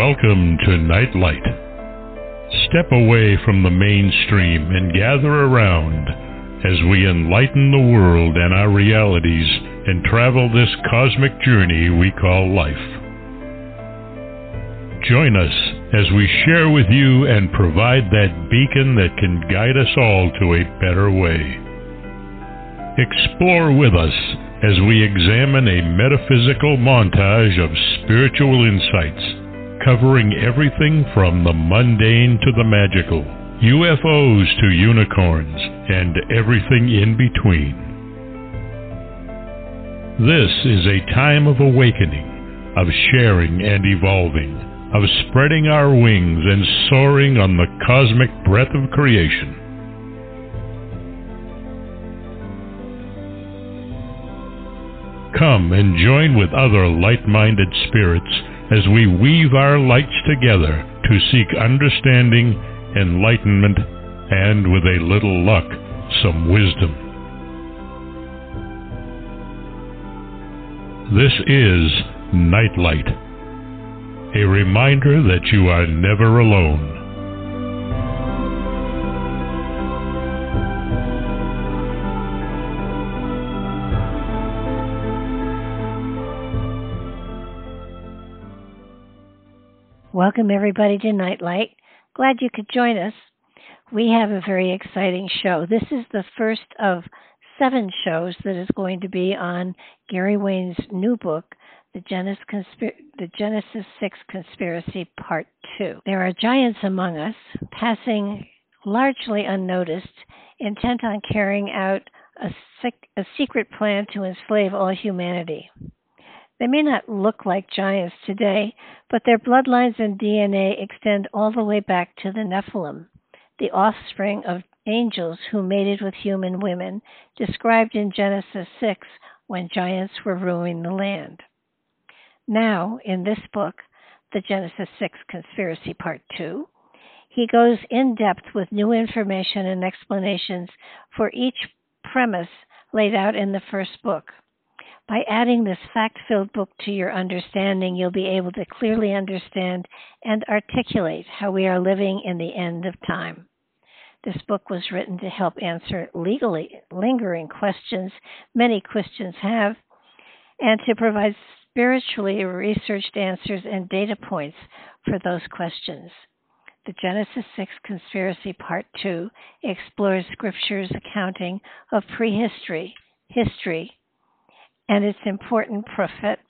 Welcome to Nightlight. Step away from the mainstream and gather around as we enlighten the world and our realities and travel this cosmic journey we call life. Join us as we share with you and provide that beacon that can guide us all to a better way. Explore with us as we examine a metaphysical montage of spiritual insights, covering everything from the mundane to the magical, UFOs to unicorns, and everything in between. This is a time of awakening, of sharing and evolving, of spreading our wings and soaring on the cosmic breath of creation. Come and join with other light-minded spirits as we weave our lights together to seek understanding, enlightenment, and with a little luck, some wisdom. This is Nightlight, a reminder that you are never alone. Welcome, everybody, to Nightlight. Glad you could join us. We have a very exciting show. This is the first of 7 shows that is going to be on Gary Wayne's new book, The Genesis 6 Conspiracy, Part 2. There are giants among us, passing largely unnoticed, intent on carrying out a secret plan to enslave all humanity. They may not look like giants today, but their bloodlines and DNA extend all the way back to the Nephilim, the offspring of angels who mated with human women, described in Genesis 6 when giants were ruling the land. Now, in this book, The Genesis 6 Conspiracy Part 2, he goes in depth with new information and explanations for each premise laid out in the first book. By adding this fact-filled book to your understanding, you'll be able to clearly understand and articulate how we are living in the end of time. This book was written to help answer lingering questions many Christians have, and to provide spiritually researched answers and data points for those questions. The Genesis 6 Conspiracy Part 2 explores Scripture's accounting of prehistory, history, and its important prophetic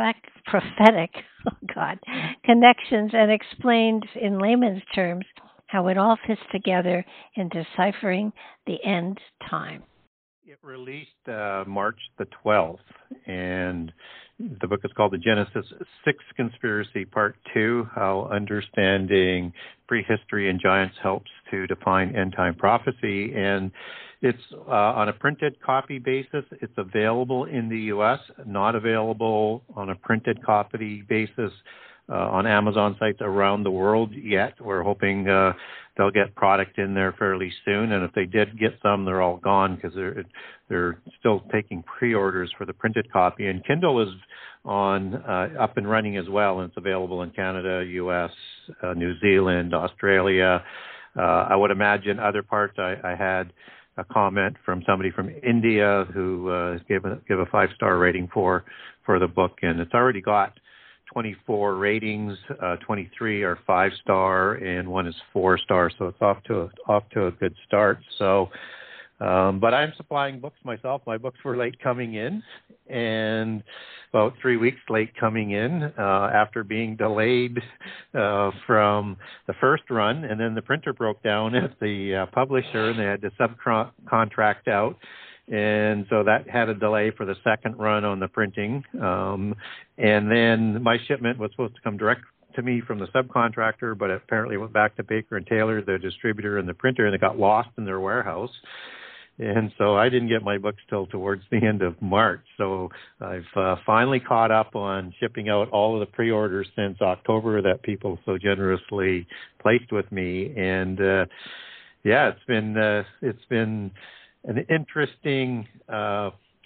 connections, and explained in layman's terms how it all fits together in deciphering the end time. It released March the 12th, and the book is called The Genesis 6 Conspiracy Part 2, How Understanding Prehistory and Giants Helps to Define End-Time Prophecy. And it's on a printed copy basis. It's available in the U.S., not available on a printed copy basis on Amazon sites around the world yet. We're hoping they'll get product in there fairly soon. And if they did get some, they're all gone because they're still taking pre-orders for the printed copy. And Kindle is on up and running as well, and it's available in Canada, U.S., New Zealand, Australia. I would imagine other parts. I had a comment from somebody from India who gave a 5-star rating for the book, and it's already got 24 ratings. 23 are 5-star, and 1 is 4-star. So it's off to a good start. So, but I'm supplying books myself. My books were late coming in, and about 3 weeks late coming in after being delayed from the first run, and then the printer broke down at the publisher, and they had to subcontract out. And so that had a delay for the second run on the printing. And then my shipment was supposed to come direct to me from the subcontractor, but it apparently went back to Baker & Taylor, the distributor, and the printer, and it got lost in their warehouse. And so I didn't get my books till towards the end of March. So I've finally caught up on shipping out all of the pre-orders since October that people so generously placed with me. And it's been an interesting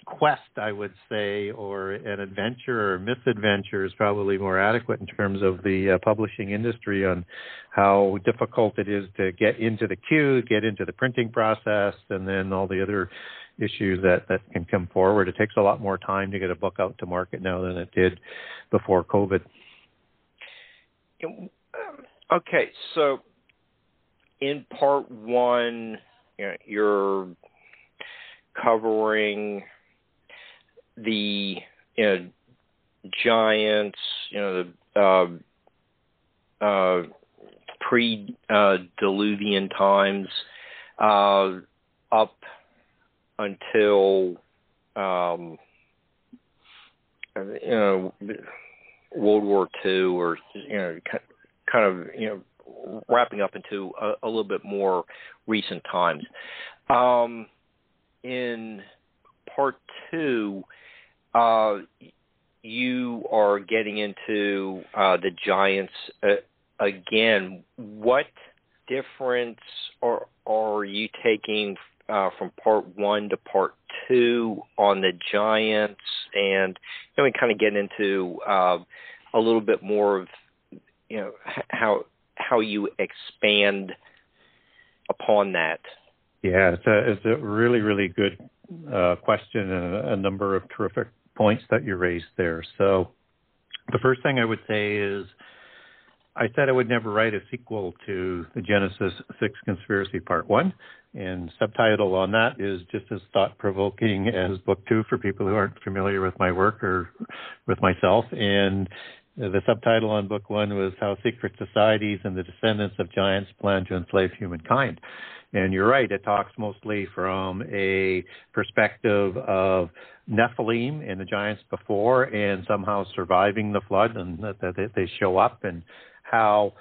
quest, I would say, or an adventure or misadventure is probably more adequate in terms of the publishing industry on how difficult it is to get into the queue, get into the printing process, and then all the other issues that can come forward. It takes a lot more time to get a book out to market now than it did before COVID. Okay, so in part one, you're covering the giants, the pre-Diluvian times up until World War II, or kind of wrapping up into a little bit more recent times. In part two, you are getting into the giants again. What difference are you taking from part one to part two on the giants? And we kind of get into a little bit more of how you expand upon that. Yeah, it's a really, really good question and a number of terrific points that you raised there. So the first thing I would say is I said I would never write a sequel to the Genesis 6 Conspiracy Part 1, and subtitle on that is just as thought-provoking as Book 2 for people who aren't familiar with my work or with myself. And the subtitle on Book 1 was How Secret Societies and the Descendants of Giants Plan to Enslave Humankind. And you're right, it talks mostly from a perspective of Nephilim and the giants before and somehow surviving the flood, and that they show up, and how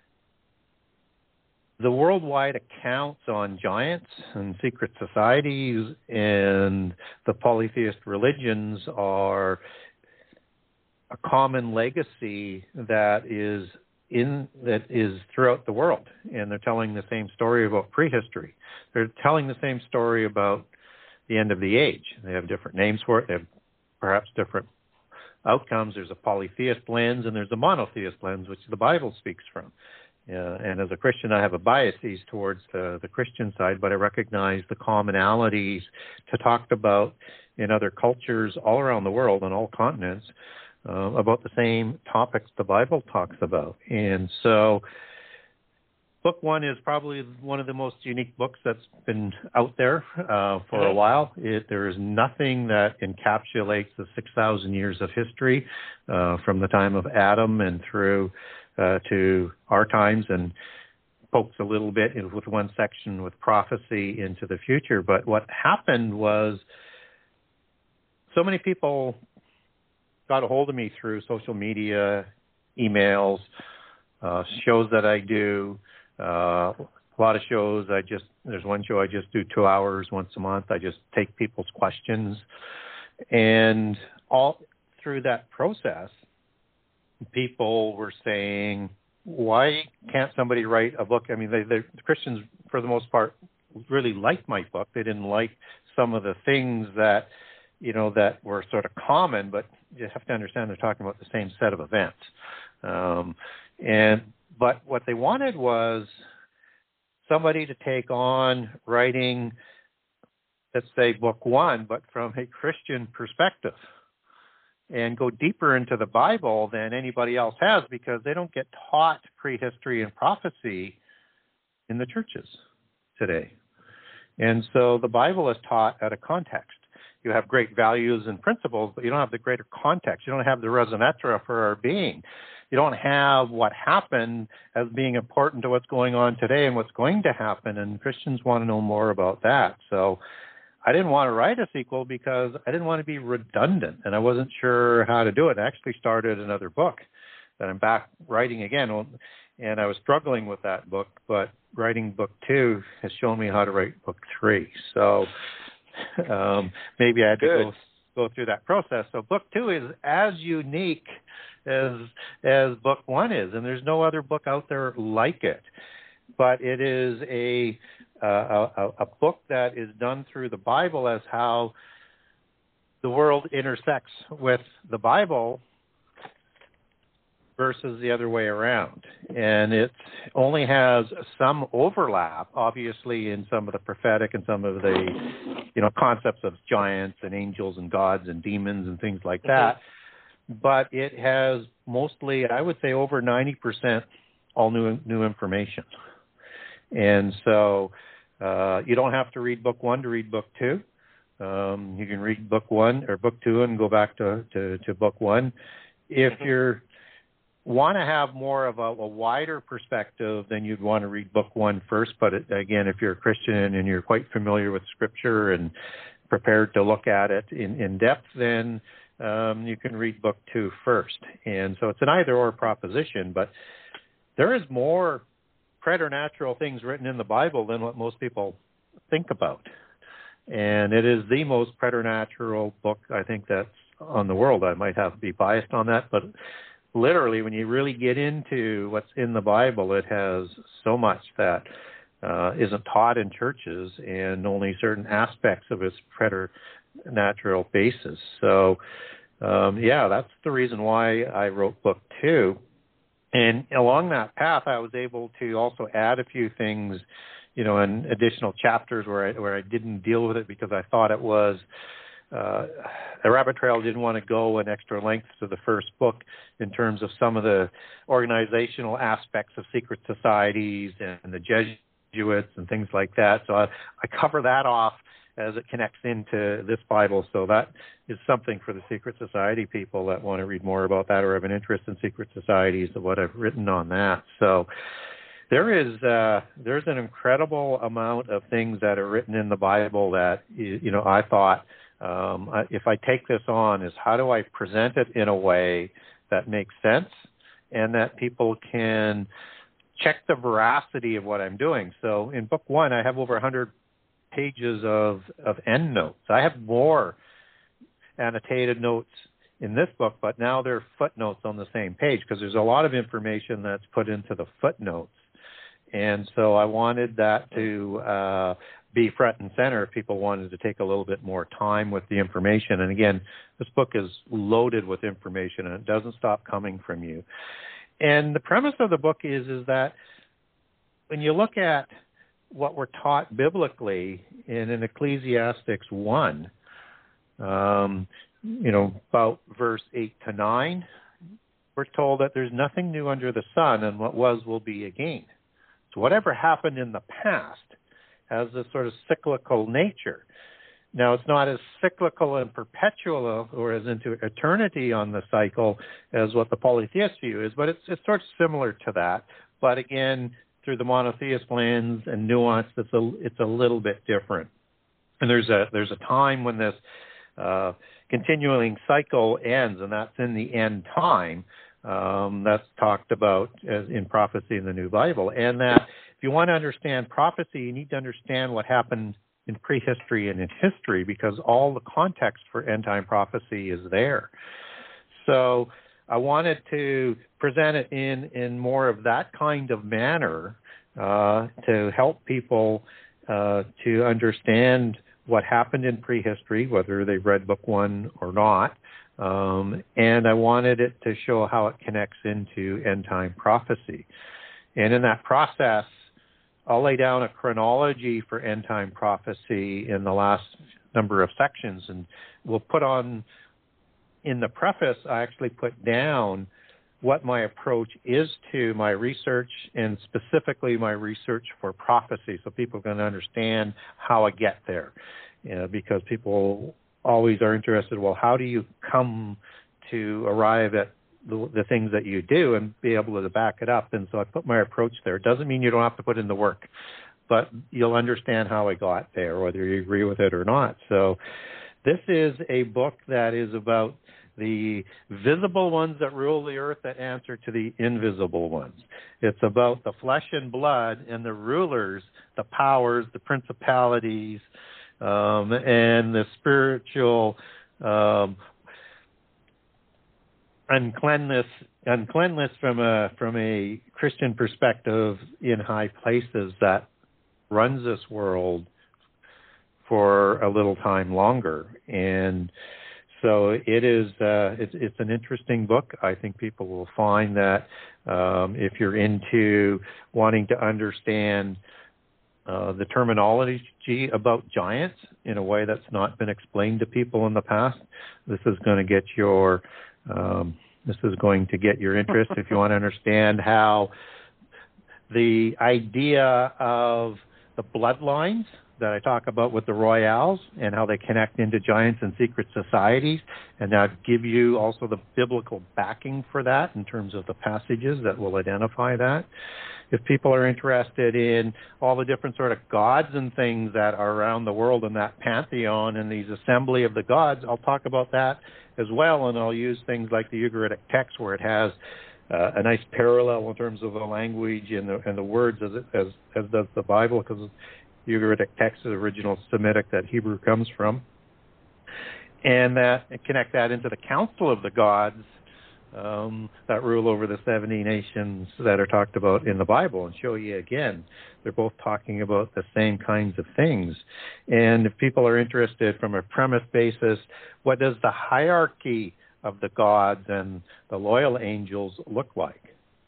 the worldwide accounts on giants and secret societies and the polytheist religions are a common legacy that is throughout the world, and they're telling the same story about prehistory. They're telling the same story about the end of the age. They have different names for it. They have perhaps different outcomes. There's a polytheist lens and there's a monotheist lens, which the Bible speaks from. And as a Christian, I have a biases towards the Christian side, but I recognize the commonalities to talk about in other cultures all around the world on all continents about the same topics the Bible talks about. And so Book 1 is probably one of the most unique books that's been out there for a while. There is nothing that encapsulates the 6,000 years of history from the time of Adam and through to our times, and pokes a little bit with one section with prophecy into the future. But what happened was so many people got a hold of me through social media, emails, shows that I do, a lot of shows. There's one show I just do 2 hours once a month. I just take people's questions. And all through that process, people were saying, why can't somebody write a book? I mean, the Christians, for the most part, really liked my book. They didn't like some of the things that that were sort of common, but you have to understand they're talking about the same set of events. But what they wanted was somebody to take on writing, let's say, Book 1, but from a Christian perspective, and go deeper into the Bible than anybody else has, because they don't get taught prehistory and prophecy in the churches today. And so the Bible is taught out of context. You have great values and principles, but you don't have the greater context. You don't have the raison d'etre for our being. You don't have what happened as being important to what's going on today and what's going to happen, and Christians want to know more about that. So I didn't want to write a sequel because I didn't want to be redundant, and I wasn't sure how to do it. I actually started another book that I'm back writing again, and I was struggling with that book, but writing Book 2 has shown me how to write Book 3. So maybe I had to go through that process. So Book 2 is as unique as Book 1 is, and there's no other book out there like it. But it is a book that is done through the Bible as how the world intersects with the Bible versus the other way around. And it only has some overlap, obviously, in some of the prophetic and some of the, concepts of giants and angels and gods and demons and things like that. But it has mostly, I would say, over 90% all new information. And so you don't have to read book 1 to read book 2. You can read book 1 or book 2 and go back to book 1. If you want to have more of a wider perspective, then you'd want to read book 1 first. But again, if you're a Christian and you're quite familiar with Scripture and prepared to look at it in depth, then you can read book 2 first. And so it's an either-or proposition, but there is more preternatural things written in the Bible than what most people think about. And it is the most preternatural book, I think, that's on the world. I might have to be biased on that, but literally, when you really get into what's in the Bible, it has so much that isn't taught in churches, and only certain aspects of its preternatural basis. So, that's the reason why I wrote book 2. And along that path, I was able to also add a few things, in additional chapters where I didn't deal with it because I thought it was a rabbit trail. Didn't want to go an extra length to the first book in terms of some of the organizational aspects of secret societies and the Jesuits and things like that. So I cover that off as it connects into this Bible. So that is something for the secret society people that want to read more about that or have an interest in secret societies of what I've written on that. So there's an incredible amount of things that are written in the Bible that, I thought, if I take this on, is how do I present it in a way that makes sense and that people can check the veracity of what I'm doing. So in book 1, I have over 100 pages of endnotes. I have more annotated notes in this book, but now they're footnotes on the same page because there's a lot of information that's put into the footnotes. And so I wanted that to be front and center if people wanted to take a little bit more time with the information. And again, this book is loaded with information, and it doesn't stop coming from you. And the premise of the book is that when you look at what we're taught biblically in Ecclesiastes 1, about verse 8 to 9, we're told that there's nothing new under the sun, and what was will be again. So whatever happened in the past has this sort of cyclical nature. Now, it's not as cyclical and perpetual or as into eternity on the cycle as what the polytheist view is, but it's sort of similar to that. But again, through the monotheist lens and nuance, it's a little bit different. And there's a time when this continuing cycle ends, and that's in the end time. That's talked about in prophecy in the New Bible. And that if you want to understand prophecy, you need to understand what happened in prehistory and in history, because all the context for end-time prophecy is there. So I wanted to present it in more of that kind of manner to help people to understand what happened in prehistory, whether they've read book 1 or not. And I wanted it to show how it connects into end-time prophecy. And in that process, I'll lay down a chronology for end-time prophecy in the last number of sections. And we'll put on, in the preface, I actually put down what my approach is to my research, and specifically my research for prophecy, so people can understand how I get there. Because people always are interested, well, how do you come to arrive at the things that you do and be able to back it up? And so I put my approach there. It doesn't mean you don't have to put in the work, but you'll understand how I got there, whether you agree with it or not. So this is a book that is about the visible ones that rule the earth that answer to the invisible ones. It's about the flesh and blood and the rulers, the powers, the principalities, and the spiritual uncleanness from a Christian perspective in high places that runs this world for a little time longer. And So it is. It's an interesting book. I think people will find that if you're into wanting to understand the terminology about giants in a way that's not been explained to people in the past, this is going to get your interest. If you want to understand how the idea of the bloodlines that I talk about with the Royals and how they connect into giants and secret societies, and that give you also the biblical backing for that in terms of the passages that will identify that. If people are interested in all the different sort of gods and things that are around the world in that pantheon and these assembly of the gods, I'll talk about that as well, and I'll use things like the Ugaritic text where it has a nice parallel in terms of the language and the words as does the Bible, because the Ugaritic text is original Semitic that Hebrew comes from, and connect that into the council of the gods that rule over the 70 nations that are talked about in the Bible, and show you again they're both talking about the same kinds of things. And if people are interested from a premise basis, what does the hierarchy of the gods and the loyal angels look like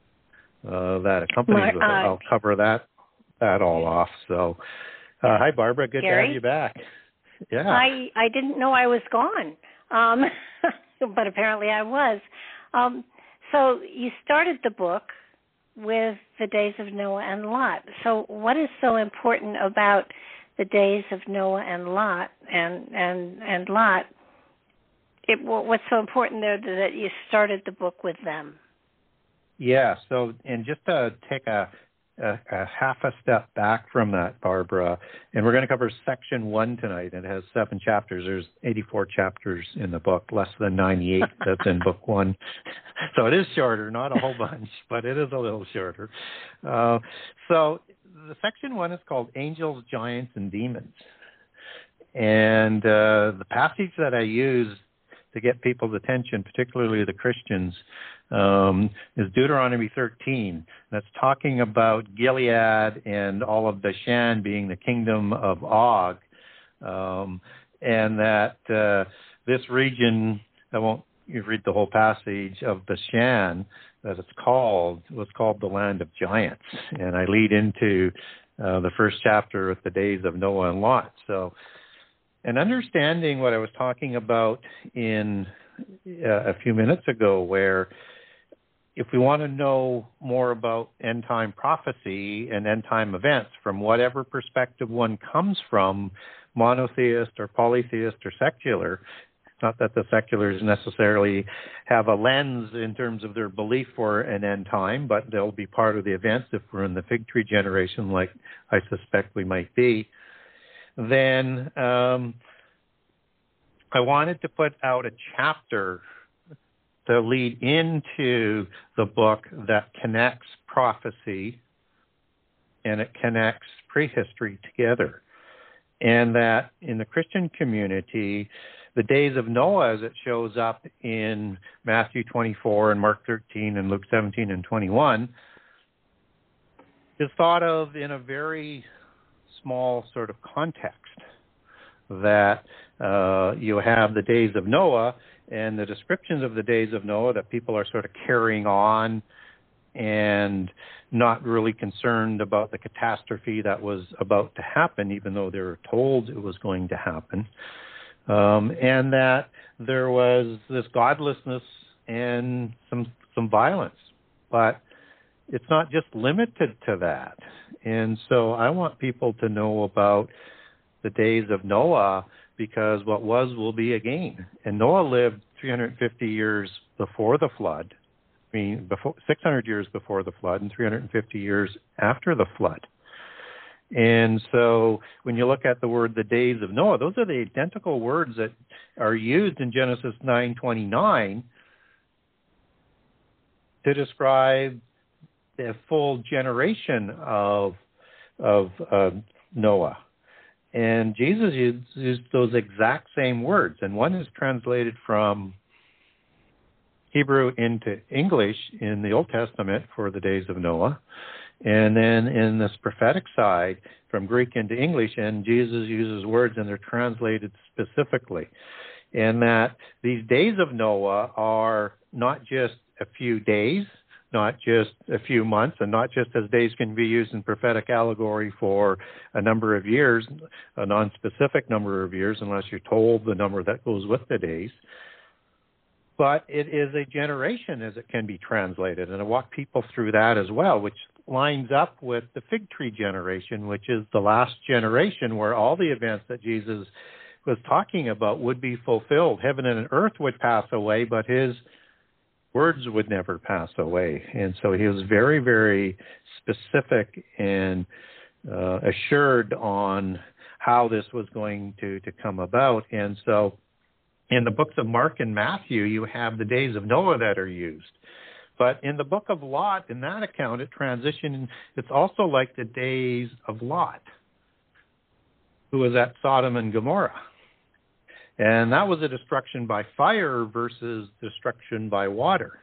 that accompanies it? I'll cover that all off. So hi, Barbara, good Gary? to have you back. Yeah, I didn't know I was gone, but apparently I was. So you started the book with the days of Noah and Lot. So what is so important about the days of Noah and Lot and Lot? What's so important there that you started the book with them? Yeah. So, and just to take a half a step back from that, Barbara, and we're going to cover section 1 tonight. It has 7 chapters. There's 84 chapters in the book, less than 98 that's in book 1. So it is shorter, not a whole bunch, but it is a little shorter. So the section 1 is called Angels, Giants, and Demons. And the passage that I use to get people's attention, particularly the Christians, is Deuteronomy 13. That's talking about Gilead and all of Bashan being the kingdom of Og, and that this region, I won't read the whole passage, of Bashan, that was called the land of giants. And I lead into the first chapter with the days of Noah and Lot. So, and understanding what I was talking about in a few minutes ago, where if we want to know more about end-time prophecy and end-time events from whatever perspective one comes from, monotheist or polytheist or secular, not that the seculars necessarily have a lens in terms of their belief for an end time, but they'll be part of the events if we're in the fig tree generation like I suspect we might be. Then I wanted to put out a chapter to lead into the book that connects prophecy and it connects prehistory together. And that in the Christian community, the days of Noah, as it shows up in Matthew 24 and Mark 13 and Luke 17 and 21, is thought of in a very small sort of context, that you have the days of Noah and the descriptions of the days of Noah that people are sort of carrying on and not really concerned about the catastrophe that was about to happen, even though they were told it was going to happen, and that there was this godlessness and some violence. But it's not just limited to that. And so I want people to know about the days of Noah, because what was will be again. And Noah lived 350 years before the flood, 600 years before the flood and 350 years after the flood. And so when you look at the word the days of Noah, those are the identical words that are used in Genesis 9:29 to describe the full generation of Noah. And Jesus used those exact same words. And one is translated from Hebrew into English in the Old Testament for the days of Noah. And then in this prophetic side, from Greek into English, and Jesus uses words and they're translated specifically. and that these days of Noah are not just a few days, not just a few months, and not just as days can be used in prophetic allegory for a number of years, a non-specific number of years, unless you're told the number that goes with the days. But it is a generation, as it can be translated. And I walk people through that as well, which lines up with the fig tree generation, which is the last generation where all the events that Jesus was talking about would be fulfilled. Heaven and earth would pass away, but his words would never pass away. And so he was very, very specific and assured on how this was going to come about. And so in the books of Mark and Matthew, you have the days of Noah that are used. But in the book of Lot, in that account, it transitioned. It's also like the days of Lot, who was at Sodom and Gomorrah. And that was a destruction by fire versus destruction by water.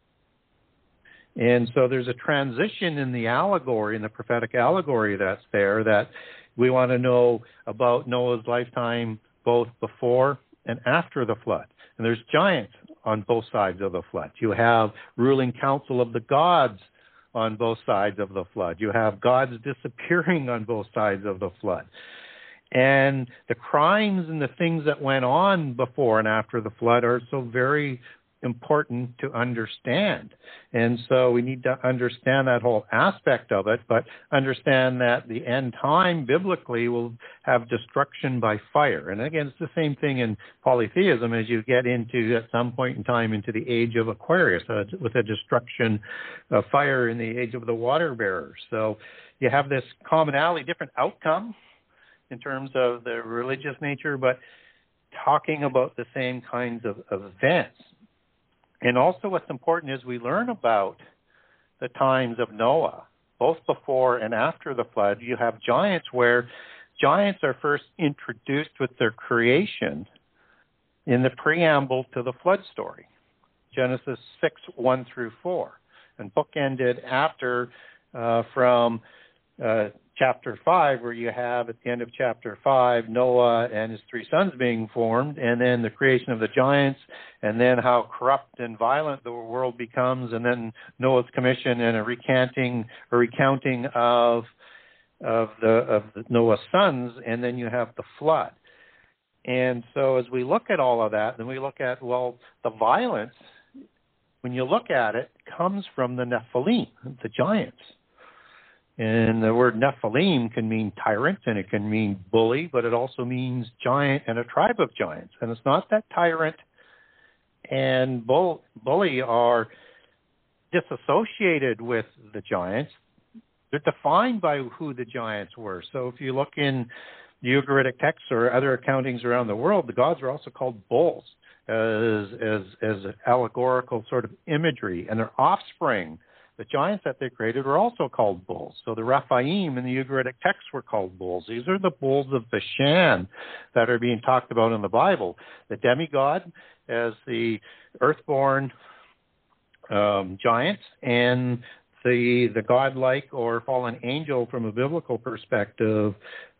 And so there's a transition in the allegory, in the prophetic allegory that's there, that we want to know about Noah's lifetime, both before and after the flood. And there's giants on both sides of the flood. You have ruling council of the gods on both sides of the flood. You have gods disappearing on both sides of the flood. And the crimes and the things that went on before and after the flood are so very important to understand. And so we need to understand that whole aspect of it, but understand that the end time biblically will have destruction by fire. And again, it's the same thing in polytheism as you get into, at some point in time, into the age of Aquarius, with a destruction of fire in the age of the water bearers. So you have this commonality, different outcome in terms of the religious nature, but talking about the same kinds of events. And also what's important is we learn about the times of Noah, both before and after the flood. You have giants where giants are first introduced with their creation in the preamble to the flood story, Genesis 6, 1 through 4, and bookended after from chapter 5, where you have at the end of chapter 5 Noah and his three sons being formed, and then the creation of the giants, and then how corrupt and violent the world becomes, and then Noah's commission and a recounting of the Noah's sons, and then you have the flood. And so as we look at all of that, then we look at, well, the violence, when you look at it, comes from the Nephilim, the giants. And the word Nephilim can mean tyrant, and it can mean bully, but it also means giant and a tribe of giants. And it's not that tyrant and bully are disassociated with the giants. They're defined by who the giants were. So if you look in the Ugaritic texts or other accountings around the world, the gods are also called bulls as allegorical sort of imagery, and their offspring, the giants that they created, were also called bulls. So the Rephaim in the Ugaritic texts were called bulls. These are the bulls of Bashan that are being talked about in the Bible. The demigod as the earthborn giants, and the godlike or fallen angel from a biblical perspective,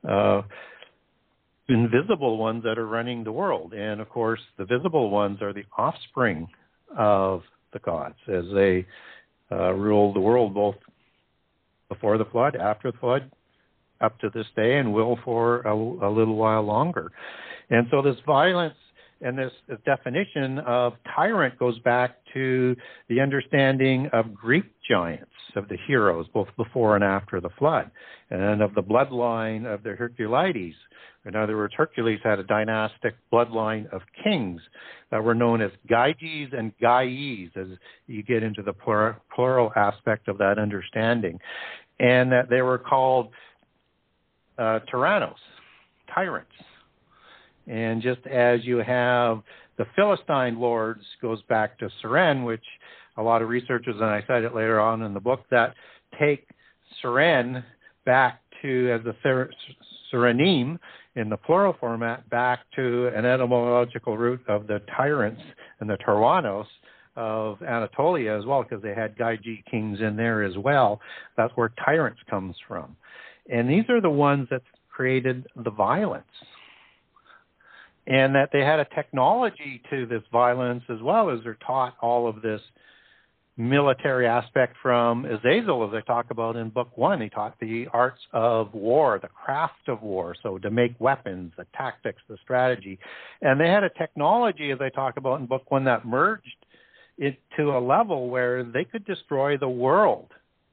invisible ones that are running the world. And of course, the visible ones are the offspring of the gods as they rule the world both before the flood, after the flood, up to this day, and will for a little while longer. And so this violence and this definition of tyrant goes back to the understanding of Greek giants, of the heroes, both before and after the flood, and of the bloodline of the Herculides. In other words, Hercules had a dynastic bloodline of kings that were known as Gyges and Gaies, as you get into the plural aspect of that understanding, and that they were called tyrannos, tyrants. And just as you have the Philistine lords, goes back to Seren, which a lot of researchers, and I cite it later on in the book, that take Seren back to, as the Serenim, in the plural format, back to an etymological root of the tyrants and the Tyrannos of Anatolia as well, because they had Gygi kings in there as well. That's where tyrants comes from. And these are the ones that created the violence. and that they had a technology to this violence as well as they're taught all of this military aspect from Azazel, as I talk about in Book 1. He taught the arts of war, the craft of war, so to make weapons, the tactics, the strategy. And they had a technology, as I talk about in Book 1, that merged it to a level where they could destroy the world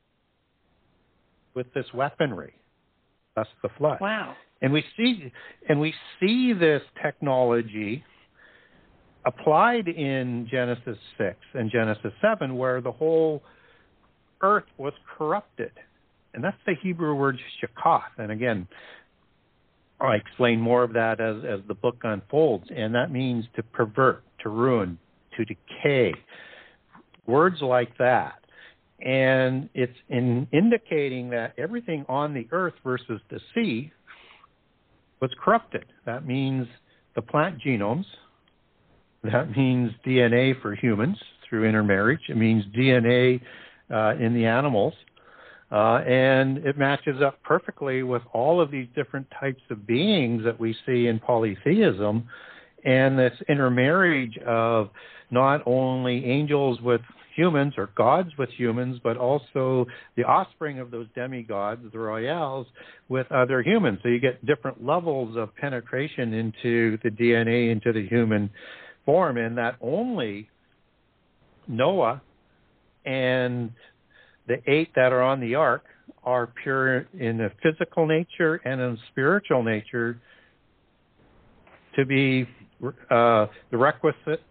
with this weaponry. That's the flood. Wow. And we see this technology applied in Genesis 6 and Genesis 7, where the whole earth was corrupted. And that's the Hebrew word shakath. And again, I explain more of that as the book unfolds. And that means to pervert, to ruin, to decay. Words like that. And it's indicating that everything on the earth versus the sea was corrupted. That means the plant genomes. That means DNA for humans through intermarriage. It means DNA in the animals. And it matches up perfectly with all of these different types of beings that we see in polytheism, and this intermarriage of not only angels with humans or gods with humans, but also the offspring of those demigods, the royals, with other humans. So you get different levels of penetration into the DNA, into the human form, and that only Noah and the 8 that are on the ark are pure in a physical nature and in spiritual nature to be the requisite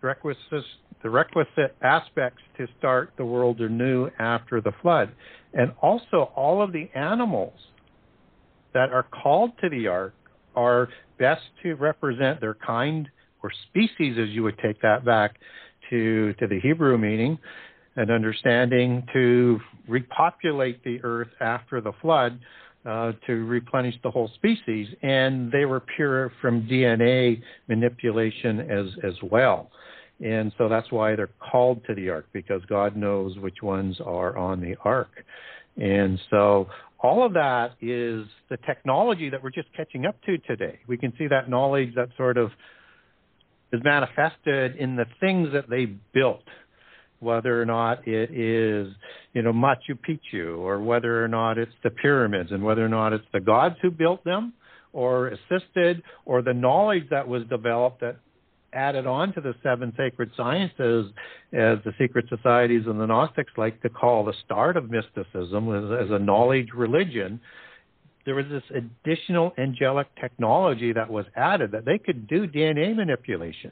aspects to start the world anew after the flood. And also all of the animals that are called to the ark are best to represent their kind or species, as you would take that back to the Hebrew meaning and understanding, to repopulate the earth after the flood, to replenish the whole species. And they were pure from DNA manipulation as well. And so that's why they're called to the ark, because God knows which ones are on the ark. And so all of that is the technology that we're just catching up to today. We can see that knowledge that sort of is manifested in the things that they built, whether or not it is, Machu Picchu, or whether or not it's the pyramids, and whether or not it's the gods who built them or assisted, or the knowledge that was developed that added on to the 7 sacred sciences, as the secret societies and the Gnostics like to call the start of mysticism, as a knowledge religion. There was this additional angelic technology that was added, that they could do DNA manipulation.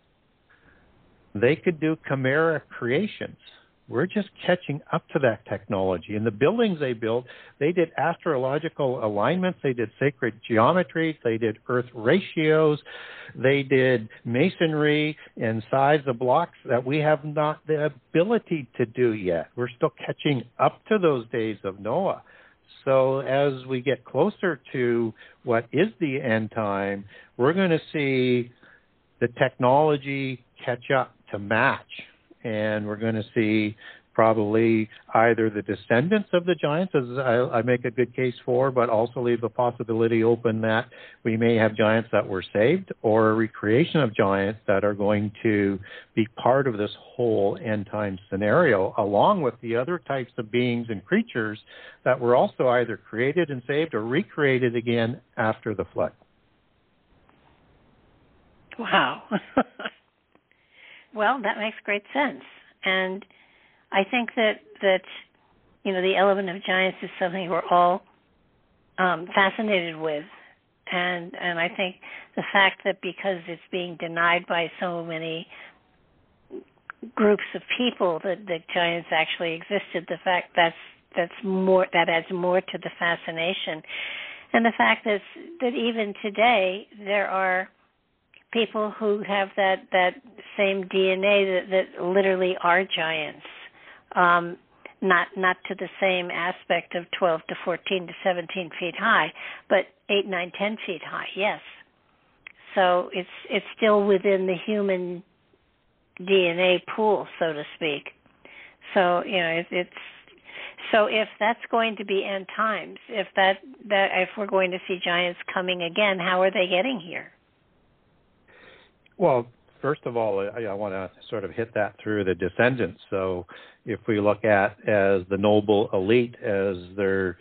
They could do chimera creations. We're just catching up to that technology. And the buildings they built, they did astrological alignments, they did sacred geometry, they did earth ratios, they did masonry and size of blocks that we have not the ability to do yet. We're still catching up to those days of Noah. So as we get closer to what is the end time, we're going to see the technology catch up to match. And we're going to see probably either the descendants of the giants, as I make a good case for, but also leave the possibility open that we may have giants that were saved, or a recreation of giants that are going to be part of this whole end time scenario, along with the other types of beings and creatures that were also either created and saved or recreated again after the flood. Wow. Well, that makes great sense. And I think that the element of giants is something we're all fascinated with. And I think the fact that because it's being denied by so many groups of people that giants actually existed, the fact that adds more to the fascination. And the fact that even today there are people who have that same DNA that literally are giants, not to the same aspect of 12 to 14 to 17 feet high, but 8, 9, 10 feet high, yes. So it's still within the human DNA pool, so to speak. So so if that's going to be end times, if we're going to see giants coming again, how are they getting here? Well, first of all, I want to sort of hit that through the descendants. So if we look at as the noble elite as their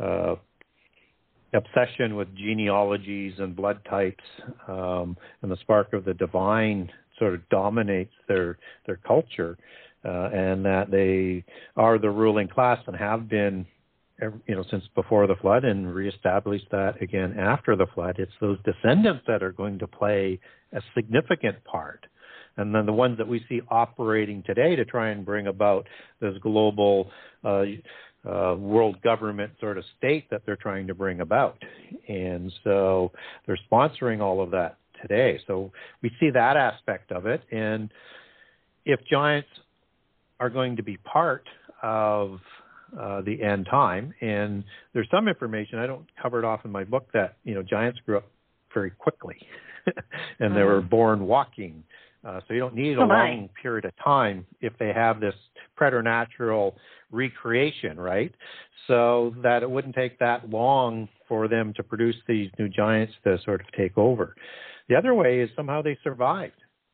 obsession with genealogies and blood types, and the spark of the divine sort of dominates their culture, and that they are the ruling class and have been, since before the flood, and reestablished that again after the flood. It's those descendants that are going to play a significant part. And then the ones that we see operating today to try and bring about this global world government sort of state that they're trying to bring about. And so they're sponsoring all of that today. So we see that aspect of it. And if giants are going to be part of the end time, and there's some information, I don't cover it off in my book, that, giants grew up very quickly and they were born walking. So you don't need a long period of time if they have this preternatural recreation, right? So that it wouldn't take that long for them to produce these new giants to sort of take over. The other way is somehow they survived.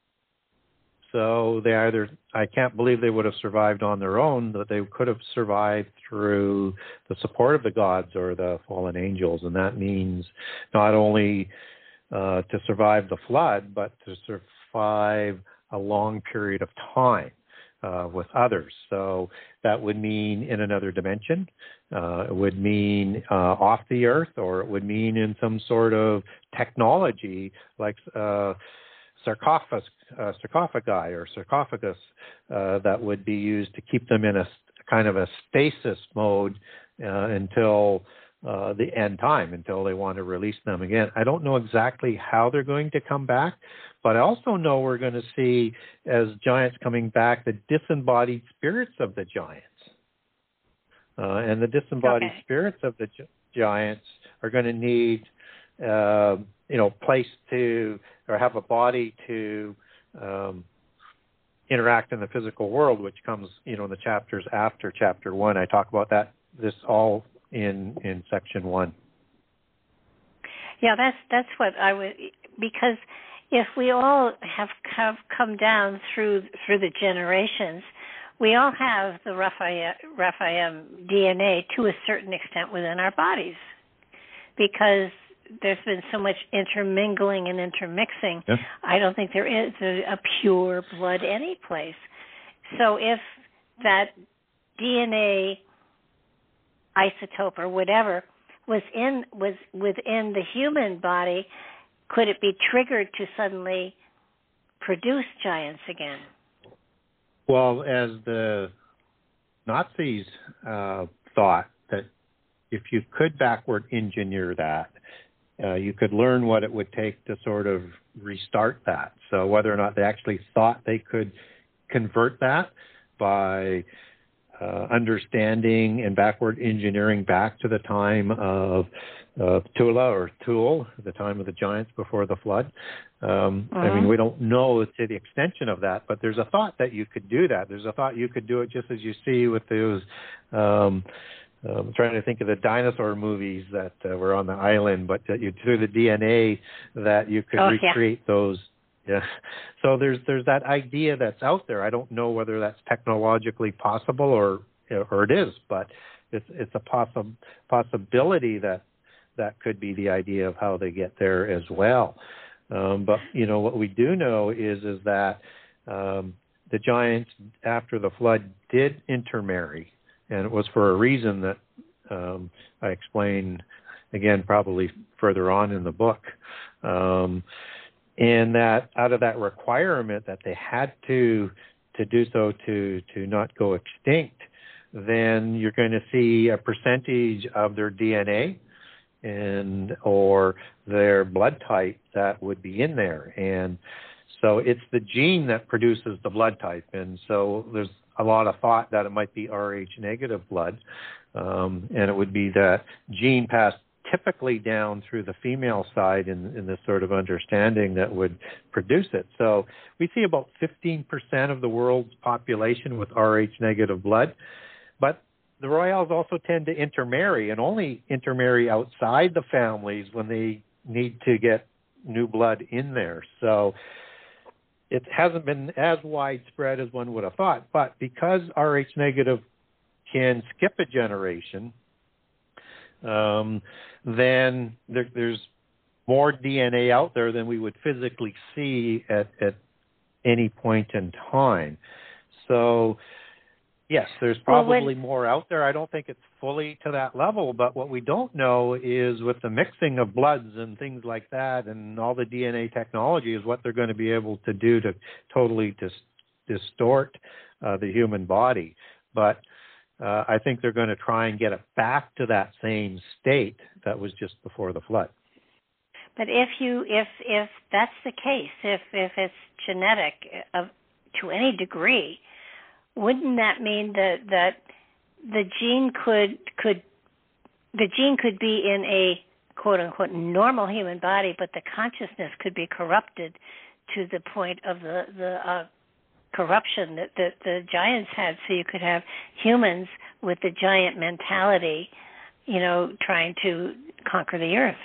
So they either, I can't believe they would have survived on their own, but they could have survived through the support of the gods or the fallen angels. And that means not only to survive the flood, but to survive a long period of time with others. So that would mean in another dimension. It would mean off the earth, or it would mean in some sort of technology like sarcophagi or sarcophagus that would be used to keep them in a kind of a stasis mode until the end time, until they want to release them again. I don't know exactly how they're going to come back, but I also know we're going to see, as giants coming back, the disembodied spirits of the giants. And the disembodied spirits of the giants are going to need, place to, or have a body to interact in the physical world, which comes, in the chapters after chapter 1. I talk about that, this all in section 1. Yeah, that's what I would, because if we all have come down through the generations, we all have the Raphaim DNA to a certain extent within our bodies, because there's been so much intermingling and intermixing. Yeah. I don't think there is a pure blood any place. So if that DNA isotope or whatever was within the human body, could it be triggered to suddenly produce giants again? Well, as the Nazis thought that if you could backward engineer that, you could learn what it would take to sort of restart that. So whether or not they actually thought they could convert that by understanding and backward engineering back to the time of Tula or Thule, the time of the giants before the flood. I mean, we don't know to the extension of that, but there's a thought that you could do that. There's a thought you could do it just as you see with those, I'm trying to think of the dinosaur movies that were on the island, but through the DNA that you could recreate those. Yeah. So there's that idea that's out there. I don't know whether that's technologically possible or it is, but it's a possibility that could be the idea of how they get there as well. But what we do know is that the giants after the flood did intermarry, and it was for a reason that I explain again probably further on in the book. And that out of that requirement that they had to do so to not go extinct, then you're going to see a percentage of their DNA or their blood type that would be in there. And so it's the gene that produces the blood type. And so there's a lot of thought that it might be Rh negative blood. And it would be that gene passed typically down through the female side in this sort of understanding that would produce it. So we see about 15% of the world's population with Rh negative blood, but the Royals also tend to intermarry and only intermarry outside the families when they need to get new blood in there. So it hasn't been as widespread as one would have thought. But because Rh negative can skip a generation, then there's more DNA out there than we would physically see at any point in time. So, yes, there's probably more out there. I don't think it's fully to that level, but what we don't know is with the mixing of bloods and things like that and all the DNA technology is what they're going to be able to do to totally distort the human body. But I think they're going to try and get it back to that same state that was just before the flood. But if that's the case, if it's genetic to any degree, wouldn't that mean that the gene could be in a quote unquote normal human body, but the consciousness could be corrupted to the point of the corruption that the giants had? So you could have humans with the giant mentality, trying to conquer the earth.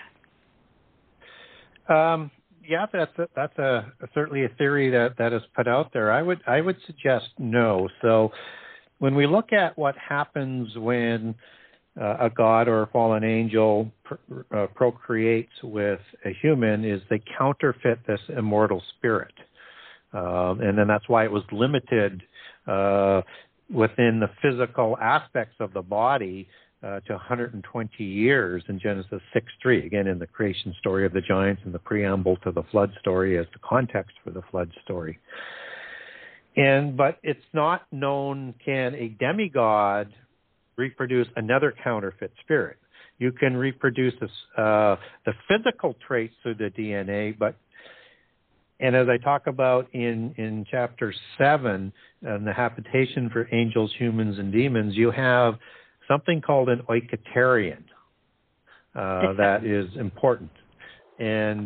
Yeah, that's certainly a theory that is put out there. I would suggest no. So when we look at what happens when a god or a fallen angel procreates with a human, is they counterfeit this immortal spirit, and then that's why it was limited within the physical aspects of the body to 120 years in Genesis 6:3, again in the creation story of the giants and the preamble to the flood story as the context for the flood story. But it's not known, can a demigod reproduce another counterfeit spirit? You can reproduce the physical traits through the DNA, and as I talk about in chapter 7, the habitation for angels, humans, and demons, you have something called an oikotarian that is important. And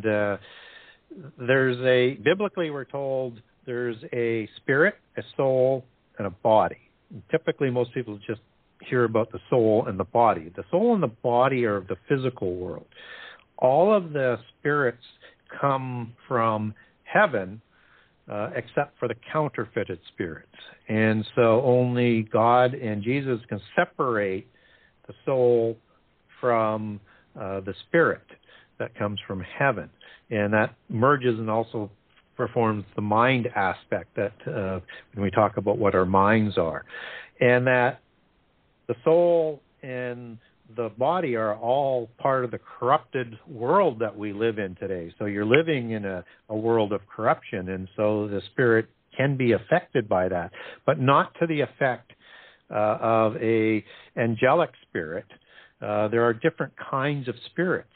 biblically we're told there's a spirit, a soul, and a body. And typically most people just hear about the soul and the body. The soul and the body are of the physical world. All of the spirits come from heaven, except for the counterfeited spirits. And so only God and Jesus can separate the soul from the spirit that comes from heaven. And that merges and also performs the mind aspect that when we talk about what our minds are. And that the soul and the body are all part of the corrupted world that we live in today. So you're living in a world of corruption, and so the spirit can be affected by that, but not to the effect of a angelic spirit. There are different kinds of spirits.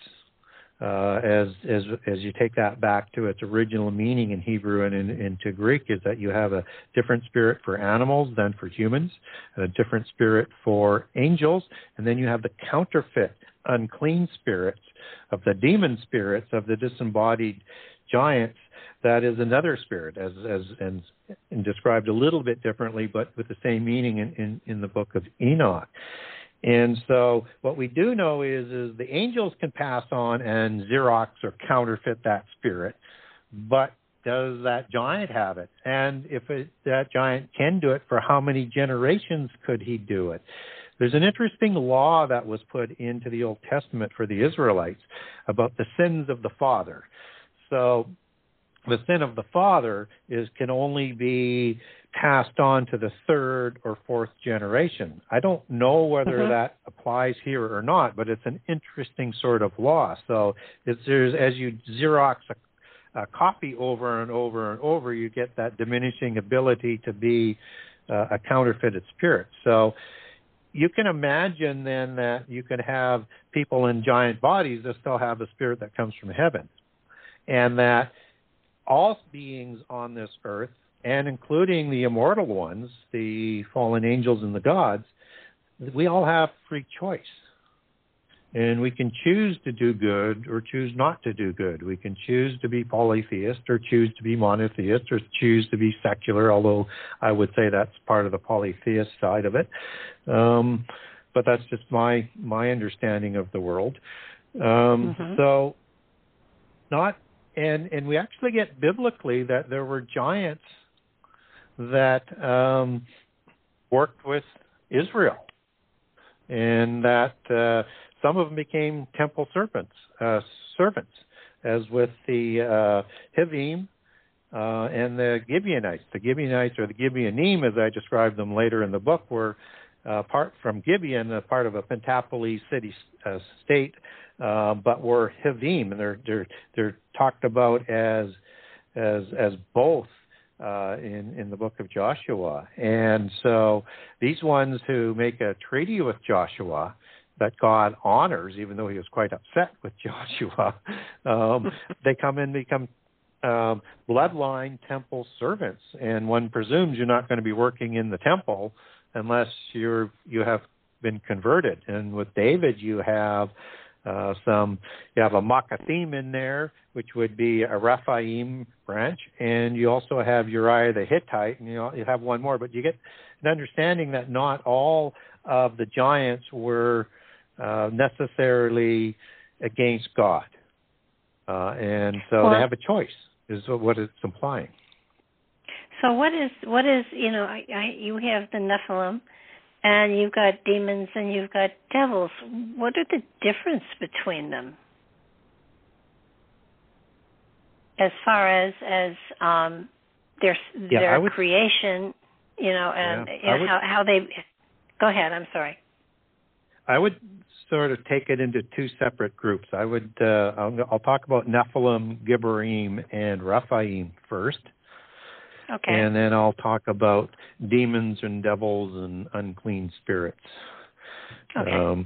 As you take that back to its original meaning in Hebrew and into Greek, is that you have a different spirit for animals than for humans, a different spirit for angels, and then you have the counterfeit, unclean spirits of the demon spirits of the disembodied giants. That is another spirit, and described a little bit differently, but with the same meaning in the book of Enoch. And so what we do know is the angels can pass on and Xerox or counterfeit that spirit, but does that giant have it? And if that giant can do it, for how many generations could he do it? There's an interesting law that was put into the Old Testament for the Israelites about the sins of the father. So the sin of the father can only be passed on to the third or fourth generation. I don't know whether that applies here or not, but it's an interesting sort of law. So as you Xerox a copy over and over and over, you get that diminishing ability to be a counterfeited spirit. So you can imagine then that you could have people in giant bodies that still have a spirit that comes from heaven, and that all beings on this earth, and including the immortal ones, the fallen angels and the gods, we all have free choice. And we can choose to do good or choose not to do good. We can choose to be polytheist or choose to be monotheist or choose to be secular, although I would say that's part of the polytheist side of it. But that's just my understanding of the world. So not and we actually get biblically that there were giants that worked with Israel, and that some of them became temple servants, as with the Hivim and the Gibeonites. The Gibeonites, or the Gibeonim, as I described them later in the book, were part from Gibeon, a part of a Pentapolis city state, but were Hivim, and they're talked about as both in the book of Joshua. And so these ones who make a treaty with Joshua that God honors, even though he was quite upset with Joshua, they come in and become bloodline temple servants. And one presumes you're not going to be working in the temple unless you have been converted. And with David, you have a Makathim in there, which would be a Rephaim branch, and you also have Uriah the Hittite, and you have one more. But you get an understanding that not all of the giants were necessarily against God, and so they have a choice, is what it's implying. So what is you have the Nephilim, and you've got demons, and you've got devils. What are the difference between them, as far as their creation, and how they? Go ahead. I'm sorry. I would sort of take it into two separate groups. I'll talk about Nephilim, Gibborim, and Rephaim first. Okay. And then I'll talk about demons and devils and unclean spirits. Okay.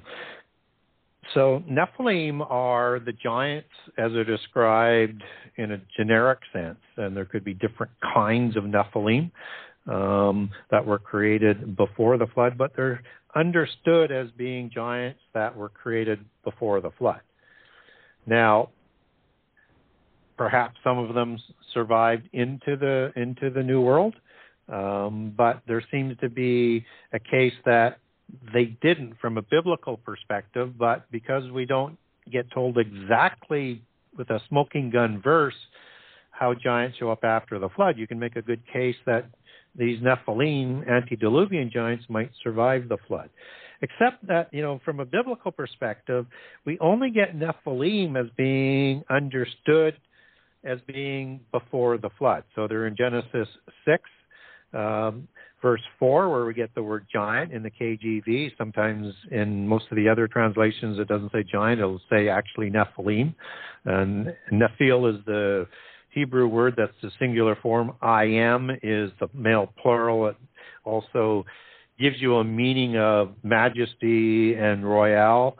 So Nephilim are the giants as they're described in a generic sense, and there could be different kinds of Nephilim that were created before the flood, but they're understood as being giants that were created before the flood. Now, perhaps some of them survived into the New World, but there seems to be a case that they didn't from a biblical perspective, but because we don't get told exactly with a smoking gun verse how giants show up after the flood, you can make a good case that these Nephilim, antediluvian giants, might survive the flood. Except that, from a biblical perspective, we only get Nephilim as being understood as being before the flood. So they're in Genesis 6, verse 4, where we get the word giant in the KJV. Sometimes in most of the other translations, it doesn't say giant. It'll say actually Nephilim. And Nephil is the Hebrew word that's the singular form. I am is the male plural. It also gives you a meaning of majesty and royale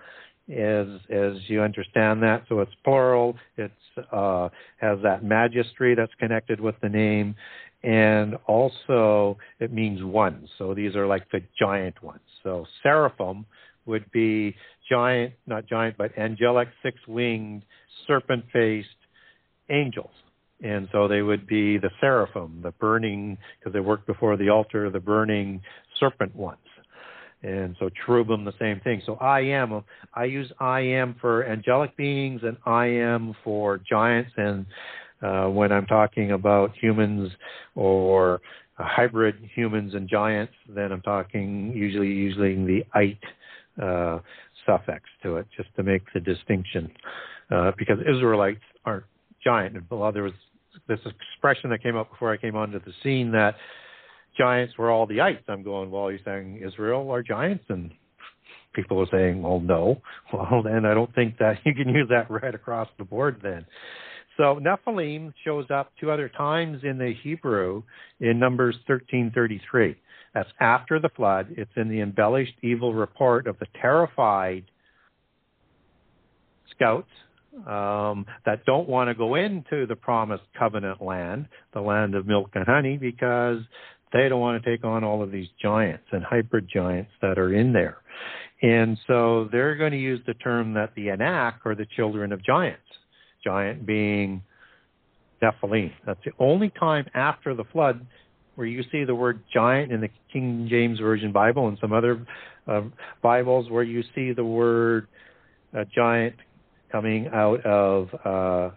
as you understand that. So it's plural. It's has that majesty that's connected with the name, and also it means one. So these are like the giant ones. So seraphim would be giant, not giant, but angelic, six-winged, serpent-faced angels. And so they would be the seraphim, the burning, because they worked before the altar, the burning serpent ones. And so cherubim, the same thing. So I use I am for angelic beings, and I am for giants. And when I'm talking about humans or hybrid humans and giants, then I'm talking usually using the ite suffix to it, just to make the distinction. Because Israelites aren't giant. Well, there was this expression that came up before I came onto the scene that giants were all the ites. I'm going, well, you're saying Israel are giants? And people are saying, well, no. Well, then I don't think that you can use that right across the board then. So Nephilim shows up two other times in the Hebrew in Numbers 13:33. That's after the flood. It's in the embellished evil report of the terrified scouts that don't want to go into the promised covenant land, the land of milk and honey, because they don't want to take on all of these giants and hybrid giants that are in there. And so they're going to use the term that the Anak are the children of giants, giant being Nephilim. That's the only time after the flood where you see the word giant in the King James Version Bible and some other Bibles where you see the word giant coming out of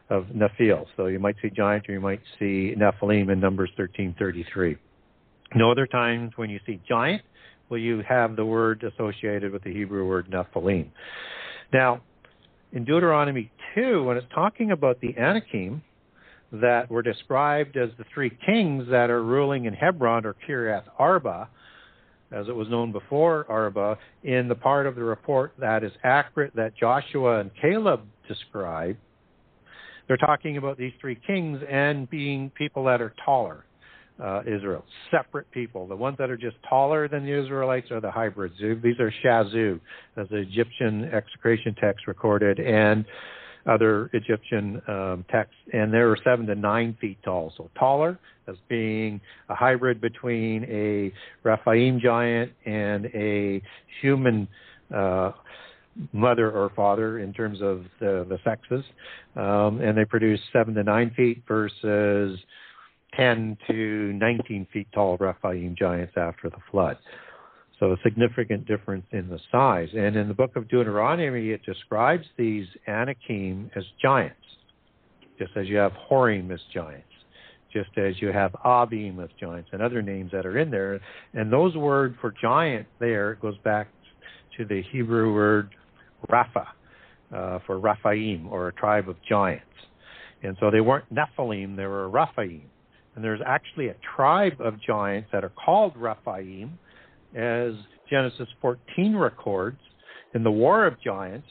of Nephil. So you might see giant or you might see Nephilim in Numbers 13:33. No other times when you see giant will you have the word associated with the Hebrew word Nephilim. Now, in Deuteronomy 2, when it's talking about the Anakim that were described as the three kings that are ruling in Hebron or Kiriath Arba, as it was known before Arba, in the part of the report that is accurate that Joshua and Caleb describe, they're talking about these three kings and being people that are taller, Israel, separate people. The ones that are just taller than the Israelites are the hybrids. These are Shazu, as the Egyptian execration text recorded, and other Egyptian texts, and they were 7 to 9 feet tall. So taller as being a hybrid between a Rephaim giant and a human mother or father in terms of the sexes. And they produce 7 to 9 feet versus 10 to 19 feet tall Rephaim giants after the flood. So a significant difference in the size. And in the book of Deuteronomy, it describes these Anakim as giants, just as you have Horim as giants, just as you have Abim as giants, and other names that are in there. And those words for giant there goes back to the Hebrew word Rapha, for Rephaim, or a tribe of giants. And so they weren't Nephilim, they were Rephaim. And there's actually a tribe of giants that are called Rephaim, as Genesis 14 records, in the War of Giants,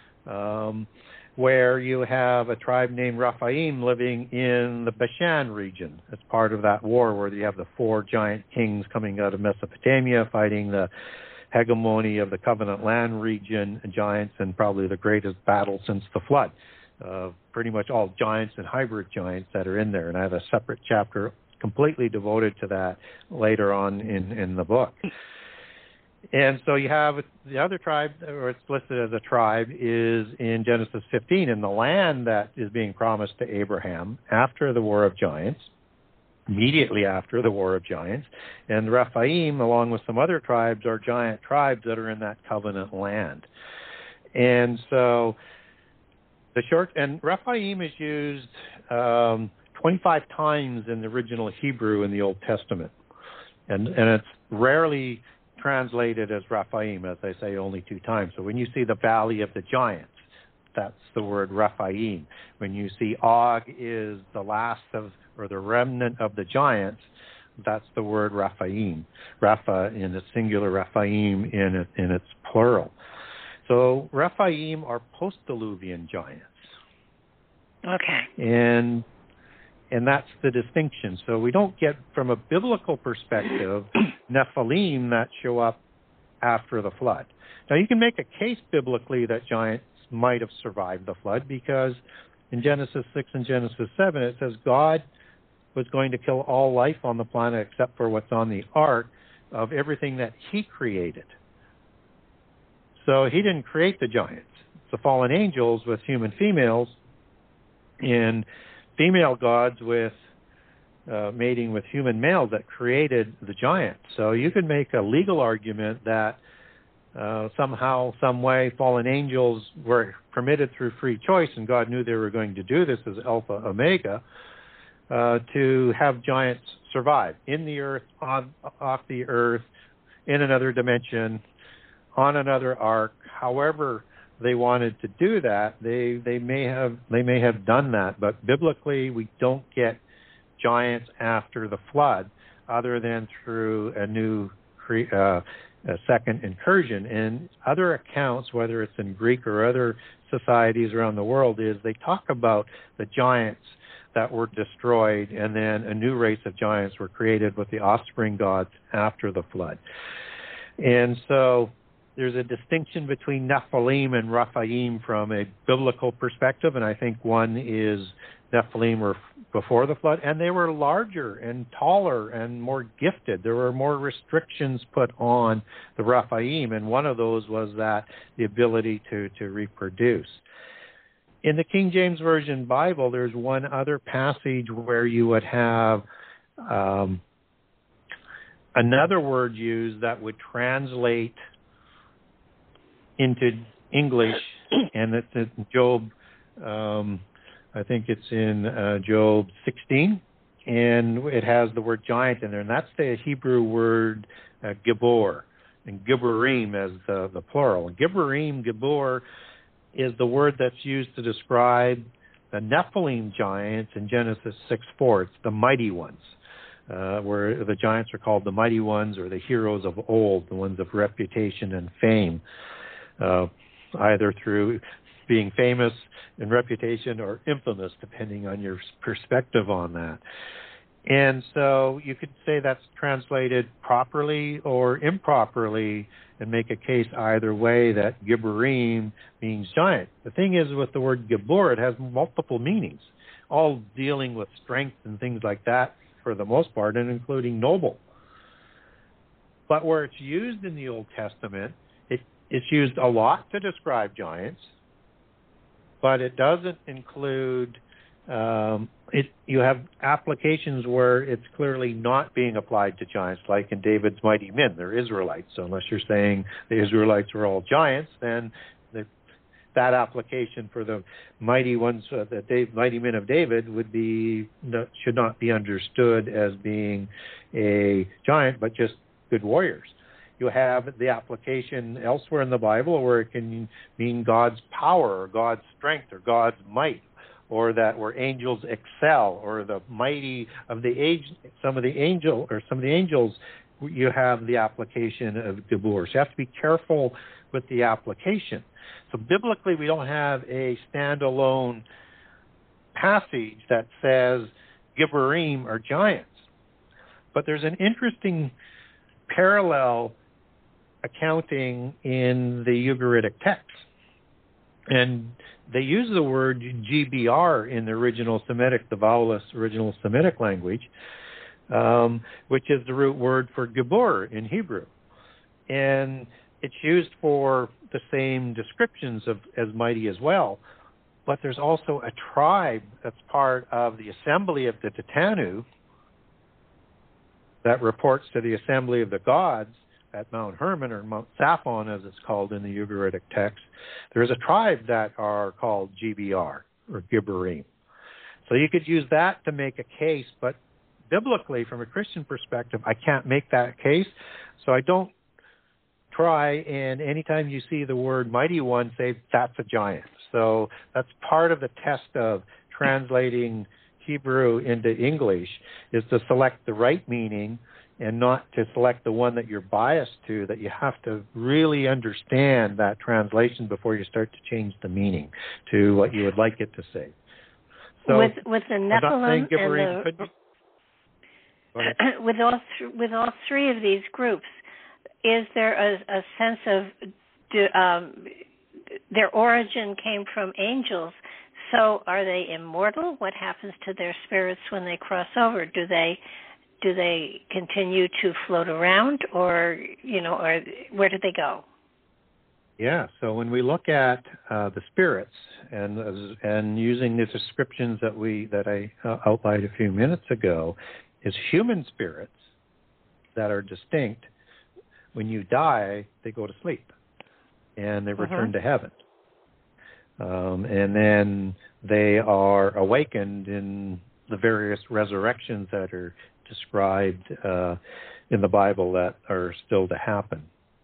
where you have a tribe named Rephaim living in the Bashan region. It's part of that war where you have the 4 giant kings coming out of Mesopotamia fighting the hegemony of the Covenant Land region, giants, and probably the greatest battle since the flood. Pretty much all giants and hybrid giants that are in there. And I have a separate chapter completely devoted to that later on in the book. And so you have the other tribe, or it's listed as a tribe, is in Genesis 15, in the land that is being promised to Abraham after the War of Giants, immediately after the War of Giants. And Rephaim, along with some other tribes, are giant tribes that are in that covenant land. And so and Rephaim is used 25 times in the original Hebrew in the Old Testament. And it's rarely translated as Rephaim, as I say, only 2 times. So when you see the Valley of the Giants, that's the word Rephaim. When you see Og is the last of, or the remnant of the giants, that's the word Rephaim. Rapha in the singular, Rephaim in its plural. So Rephaim are post-Diluvian giants. Okay. And that's the distinction. So we don't get, from a biblical perspective, Nephilim that show up after the flood. Now, you can make a case biblically that giants might have survived the flood, because in Genesis 6 and Genesis 7, it says God was going to kill all life on the planet except for what's on the ark of everything that he created. So he didn't create the giants. It's the fallen angels with human females and female gods with mating with human males that created the giants. So you could make a legal argument that somehow, some way, fallen angels were permitted through free choice, and God knew they were going to do this as Alpha Omega, to have giants survive in the earth, off the earth, in another dimension, on another ark. However they wanted to do that, they may have done that, but biblically we don't get giants after the flood, other than through a second incursion. And other accounts, whether it's in Greek or other societies around the world, is they talk about the giants that were destroyed, and then a new race of giants were created with the offspring gods after the flood. And so there's a distinction between Nephilim and Rephaim from a biblical perspective, and I think one is Nephilim were before the flood, and they were larger and taller and more gifted. There were more restrictions put on the Rephaim, and one of those was that the ability to reproduce. In the King James Version Bible, there's one other passage where you would have another word used that would translate into English, and it's in Job I think it's in Job 16, and it has the word giant in there, and that's the Hebrew word Gibor, and Giborim as the plural. Giborim, Gibor, is the word that's used to describe the Nephilim giants in Genesis 6:4. It's the mighty ones, where the giants are called the mighty ones or the heroes of old, the ones of reputation and fame, either through being famous in reputation or infamous, depending on your perspective on that. And so you could say that's translated properly or improperly and make a case either way that Gibborim means giant. The thing is, with the word Gibor, it has multiple meanings, all dealing with strength and things like that for the most part, and including noble. But where it's used in the Old Testament, it's used a lot to describe giants, but it doesn't include, you have applications where it's clearly not being applied to giants, like in David's mighty men. They're Israelites. So unless you're saying the Israelites were all giants, then that application for the mighty ones, the mighty men of David, should not be understood as being a giant, but just good warriors. You have the application elsewhere in the Bible where it can mean God's power or God's strength or God's might, or that where angels excel, or the mighty of the age. Some of the angels, you have the application of Gibor. So you have to be careful with the application. So biblically, we don't have a standalone passage that says Gibborim are giants, but there's an interesting parallel accounting in the Ugaritic text. And they use the word GBR in the original Semitic, the vowelless original Semitic language, which is the root word for Gibor in Hebrew. And it's used for the same descriptions as mighty as well. But there's also a tribe that's part of the assembly of the Titanu that reports to the assembly of the gods at Mount Hermon, or Mount Saphon as it's called in the Ugaritic text. There's a tribe that are called GBR, or Gibborim. So you could use that to make a case, but biblically, from a Christian perspective, I can't make that case, so I don't try, and anytime you see the word mighty one, say that's a giant. So that's part of the test of translating Hebrew into English, is to select the right meaning and not to select the one that you're biased to, that you have to really understand that translation before you start to change the meaning to what you would like it to say. So with the Nephilim and with all three of these groups, is there a sense of their origin came from angels? So are they immortal? What happens to their spirits when they cross over? Do they continue to float around, or where do they go? Yeah. So when we look at the spirits and using the descriptions that I outlined a few minutes ago, is human spirits that are distinct. When you die, they go to sleep and they return to heaven. And then they are awakened in the various resurrections that are described in the Bible that are still to happen.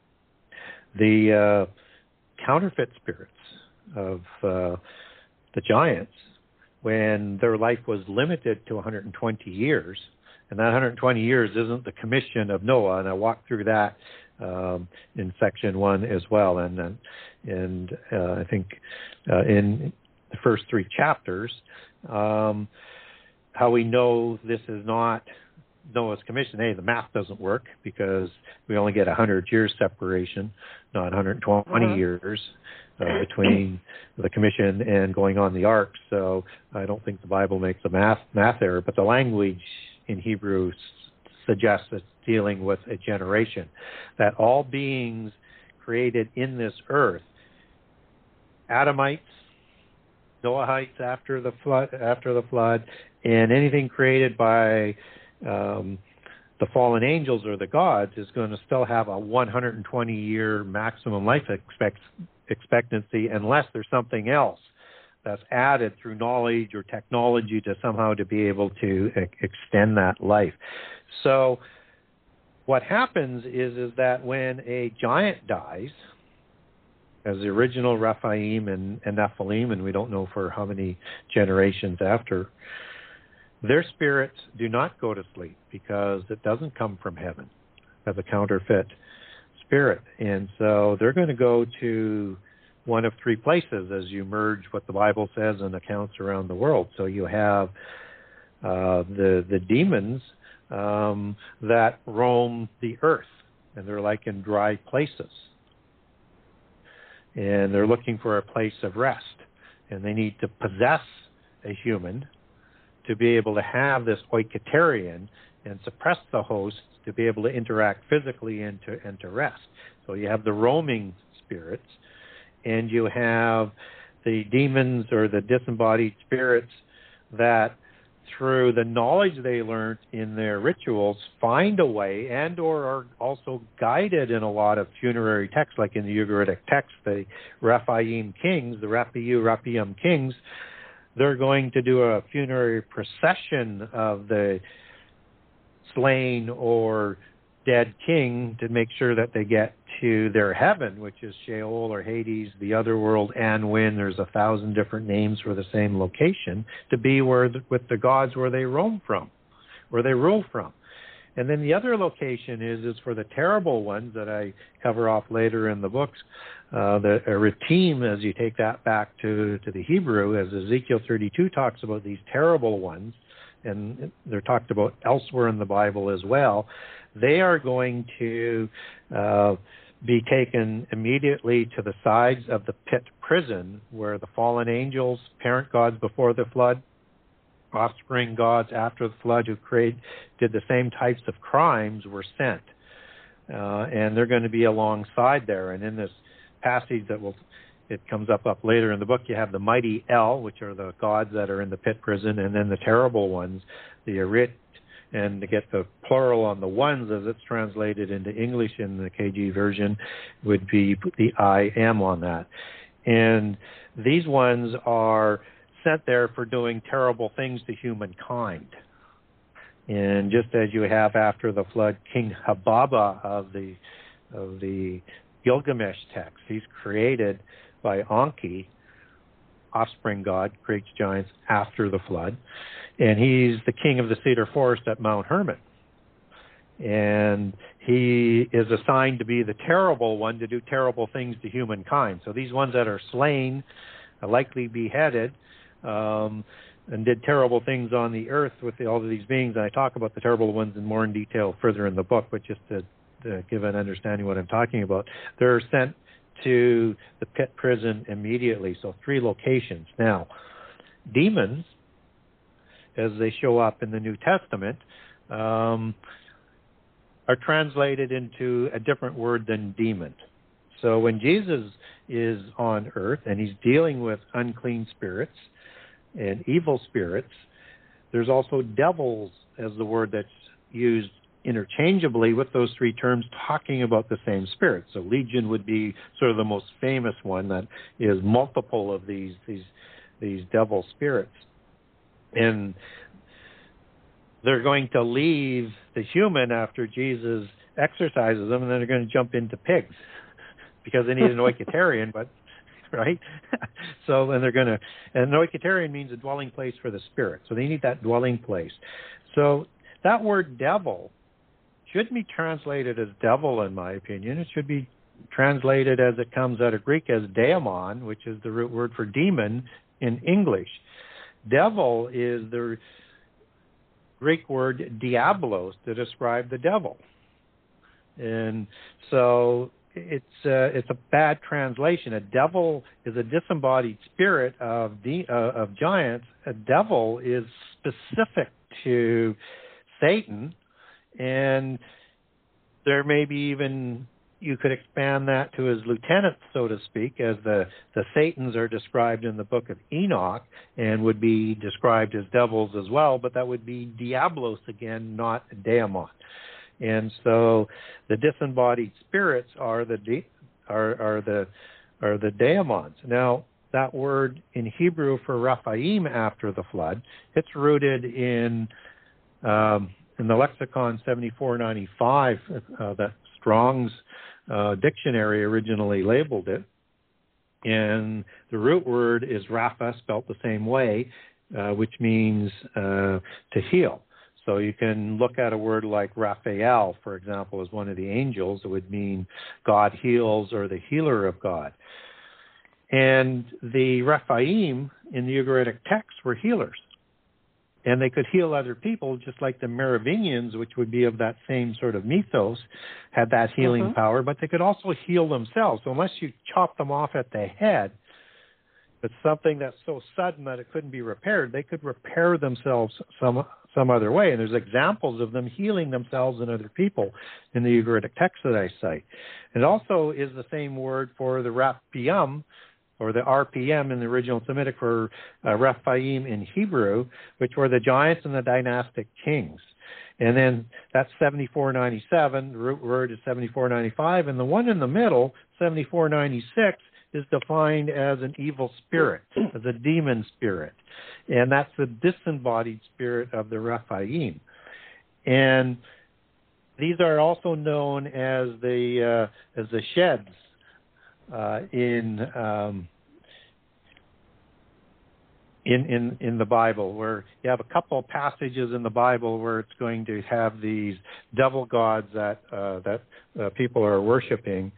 The counterfeit spirits of the giants, when their life was limited to 120 years, and that 120 years isn't the commission of Noah, and I walked through that in section 1 as well, and I think in the first 3 chapters, how we know this is not Noah's commission. The math doesn't work because we only get 100 years separation, not 120 years between the commission and going on the ark. So I don't think the Bible makes a math error, but the language in Hebrew suggests it's dealing with a generation, that all beings created in this earth, Adamites, Noahites after the flood, and anything created by the fallen angels or the gods is going to still have a 120-year maximum life expectancy, unless there's something else that's added through knowledge or technology to somehow to be able to extend that life. So what happens is that when a giant dies, as the original Rephaim and Nephilim, and we don't know for how many generations after, their spirits do not go to sleep because it doesn't come from heaven as a counterfeit spirit. And so they're going to go to one of three places as you merge what the Bible says and accounts around the world. So you have the demons that roam the earth, and they're like in dry places. And they're looking for a place of rest. And they need to possess a human to be able to have this oikaterion and suppress the host to be able to interact physically and to rest. So you have the roaming spirits, and you have the demons or the disembodied spirits that, through the knowledge they learned in their rituals, find a way and or are also guided in a lot of funerary texts, like in the Ugaritic text, the Rephaim kings, the Rephaim kings, they're going to do a funerary procession of the slain or dead king to make sure that they get to their heaven, which is Sheol or Hades, the other world, Anwin. There's 1,000 different names for the same location, to be with the gods where they roam from, where they rule from. And then the other location is for the terrible ones that I cover off later in the books, the Eritim, as you take that back to the Hebrew, as Ezekiel 32 talks about these terrible ones, and they're talked about elsewhere in the Bible as well. They are going to be taken immediately to the sides of the pit prison where the fallen angels, parent gods before the flood, offspring gods after the flood who did the same types of crimes, were sent. And they're going to be alongside there. And in this passage it comes up later in the book, you have the mighty El, which are the gods that are in the pit prison, and then the terrible ones, the Erit, and to get the plural on the ones as it's translated into English in the KG version would be the I am on that. And these ones are sent there for doing terrible things to humankind. And just as you have after the flood, King Hababa of the Gilgamesh text, he's created by Enki, offspring god, creates giants after the flood, and he's the king of the cedar forest at Mount Hermon. And he is assigned to be the terrible one, to do terrible things to humankind. So these ones that are slain, likely beheaded, and did terrible things on the earth with all of these beings. And I talk about the terrible ones more in detail further in the book, but just to give an understanding what I'm talking about. They're sent to the pit prison immediately. So 3 locations. Now, demons, as they show up in the New Testament, are translated into a different word than demon. So when Jesus is on earth and he's dealing with unclean spirits and evil spirits, there's also devils as the word that's used interchangeably with those 3 terms, talking about the same spirit. So legion would be sort of the most famous one that is multiple of these devil spirits. And they're going to leave the human after Jesus exorcises them, and then they're going to jump into pigs because they need an oikaterion, but right? So, and an oikaterion means a dwelling place for the spirit. So they need that dwelling place. So that word devil shouldn't be translated as devil, in my opinion. It should be translated as it comes out of Greek as daemon, which is the root word for demon in English. Devil is the Greek word diablos to describe the devil. And so it's a bad translation. A devil is a disembodied spirit of giants. A devil is specific to Satan, and there may be even, you could expand that to his lieutenants, so to speak, as the Satans are described in the book of Enoch and would be described as devils as well, but that would be diablos again, not daemon. And so the disembodied spirits are the daemons. Now, that word in Hebrew for Rephaim after the flood, it's rooted in the lexicon 7495 that Strong's dictionary originally labeled it. And the root word is Rapha, spelt the same way, which means to heal. So you can look at a word like Raphael, for example, as one of the angels. It would mean God heals or the healer of God. And the Rephaim in the Ugaritic text were healers. And they could heal other people, just like the Merovingians, which would be of that same sort of mythos, had that healing power, but they could also heal themselves. So unless you chop them off at the head, it's something that's so sudden that it couldn't be repaired, they could repair themselves some other way. And there's examples of them healing themselves and other people in the Ugaritic text that I cite. It also is the same word for the Raphaim, or the RPM in the original Semitic for Rephaim in Hebrew, which were the giants and the dynastic kings. And then that's 7497, the root word is 7495, and the one in the middle, 7496, is defined as an evil spirit, as a demon spirit. And that's the disembodied spirit of the Rephaim. And these are also known as the sheds in the Bible, where you have a couple of passages in the Bible where it's going to have these devil gods that people are worshiping.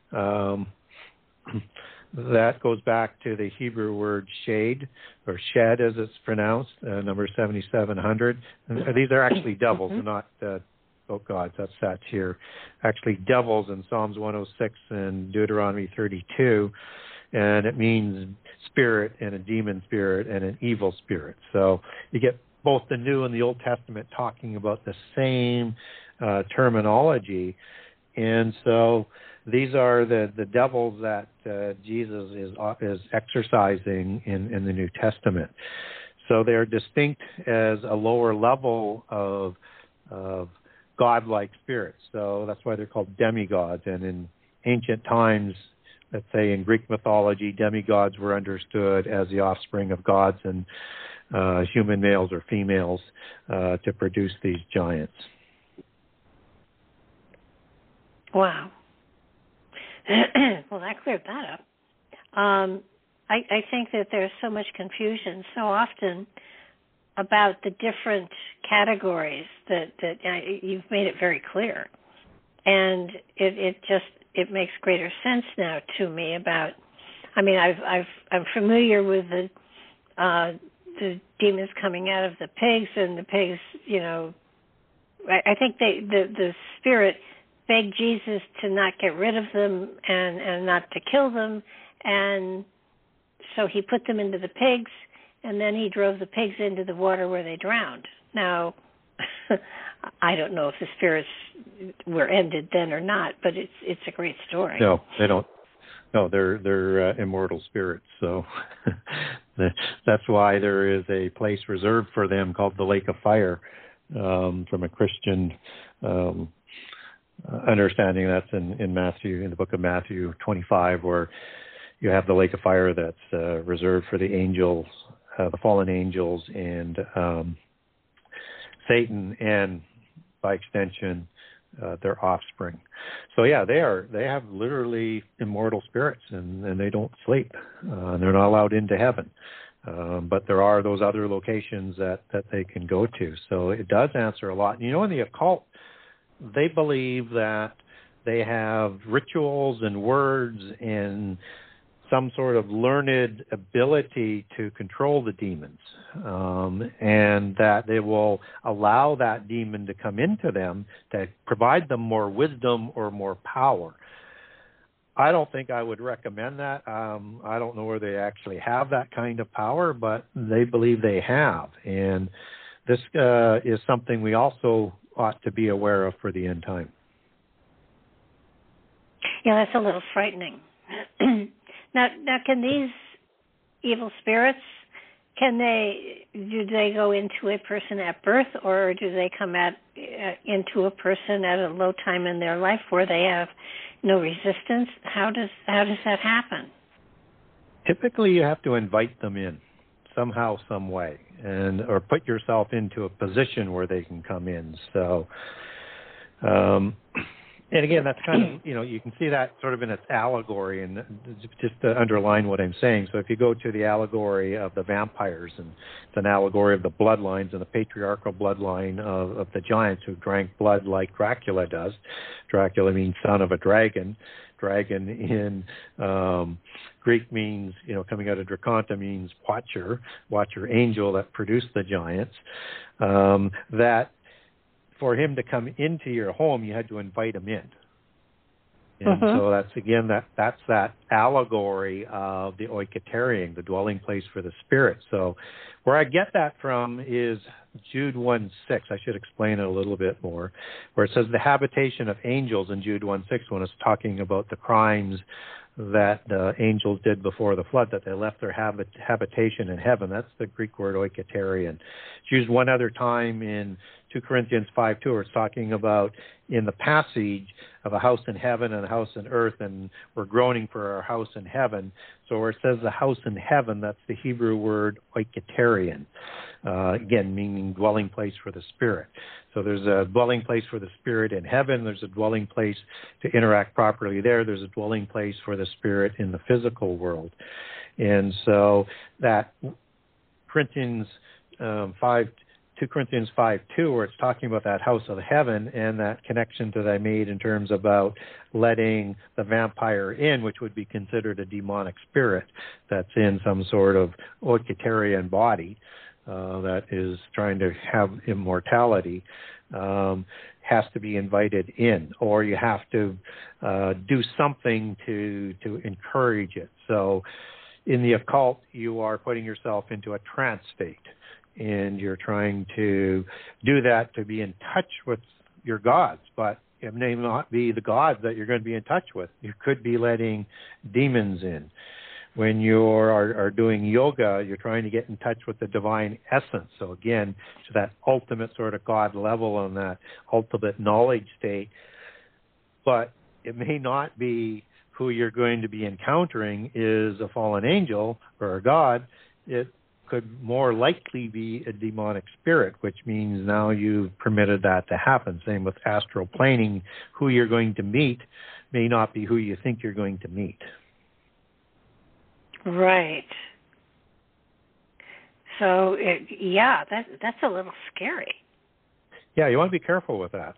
That goes back to the Hebrew word shade, or shed as it's pronounced, number 7700. And these are actually devils, and not gods. That's here. Actually, devils in Psalms 106 and Deuteronomy 32, and it means spirit and a demon spirit and an evil spirit. So you get both the New and the Old Testament talking about the same terminology. And so these are the devils that Jesus is exorcising in the New Testament. So they're distinct as a lower level of godlike spirits. So that's why they're called demigods. And in ancient times, let's say in Greek mythology, demigods were understood as the offspring of gods and human males or females to produce these giants. Wow. Well, that cleared that up. I think that there's so much confusion so often about the different categories that you've made it very clear, and it makes greater sense now to me. About, I mean, I'm familiar with the demons coming out of the pigs, and the pigs, you know, I think the spirit begged Jesus to not get rid of them and not to kill them, and so he put them into the pigs, and then he drove the pigs into the water where they drowned. Now, I don't know if the spirits were ended then or not, but it's a great story. No, they don't. No, they're immortal spirits. So that's why there is a place reserved for them called the Lake of Fire, from a Christian understanding. That's in Matthew, in the book of Matthew 25, where you have the Lake of Fire that's reserved for the angels, the fallen angels, and Satan, and by extension, their offspring. So yeah, they have literally immortal spirits, and they don't sleep. They're not allowed into heaven. But there are those other locations that they can go to. So it does answer a lot. And, you know, in the occult, they believe that they have rituals and words and some sort of learned ability to control the demons, and that they will allow that demon to come into them to provide them more wisdom or more power. I don't think I would recommend that. I don't know where they actually have that kind of power, but they believe they have. And this is something we also ought to be aware of for the end time. Yeah, that's a little frightening. Now, can these evil spirits, do they go into a person at birth, or do they come into a person at a low time in their life where they have no resistance? How does that happen? Typically, you have to invite them in somehow, some way, or put yourself into a position where they can come in. So, and again, that's kind of, you can see that sort of in its allegory, and just to underline what I'm saying. So if you go to the allegory of the vampires, and it's an allegory of the bloodlines and the patriarchal bloodline of the giants who drank blood like Dracula does. Dracula means son of a dragon. Dragon in Greek means, coming out of Draconta means watcher angel that produced the giants. That for him to come into your home, you had to invite him in. And so that's that allegory of the oiketerion, the dwelling place for the spirit. So where I get that from is Jude 1:6. I should explain it a little bit more, where it says the habitation of angels in Jude 1:6, when it's talking about the crimes that the angels did before the flood, that they left their habitation in heaven. That's the Greek word oiketerion. It's used one other time in 2 Corinthians 5:2, where it's talking about in the passage of a house in heaven and a house on earth, and we're groaning for our house in heaven. So where it says the house in heaven, that's the Hebrew word oiketerion, again, meaning dwelling place for the spirit. So there's a dwelling place for the spirit in heaven. There's a dwelling place to interact properly there. There's a dwelling place for the spirit in the physical world. And so that 2 Corinthians 5:2, where it's talking about that house of heaven and that connection that I made in terms about letting the vampire in, which would be considered a demonic spirit that's in some sort of oiketerion body that is trying to have immortality, has to be invited in, or you have to do something to encourage it. So in the occult, you are putting yourself into a trance state, and you're trying to do that to be in touch with your gods, but it may not be the gods that you're going to be in touch with. You could be letting demons in. When you are doing yoga, you're trying to get in touch with the divine essence. So again, to that ultimate sort of God level and that ultimate knowledge state. But it may not be who you're going to be encountering is a fallen angel or a god. It could more likely be a demonic spirit, which means now you've permitted that to happen. Same with astral planing. Who you're going to meet may not be who you think you're going to meet. Right. So, that's a little scary. Yeah, you want to be careful with that.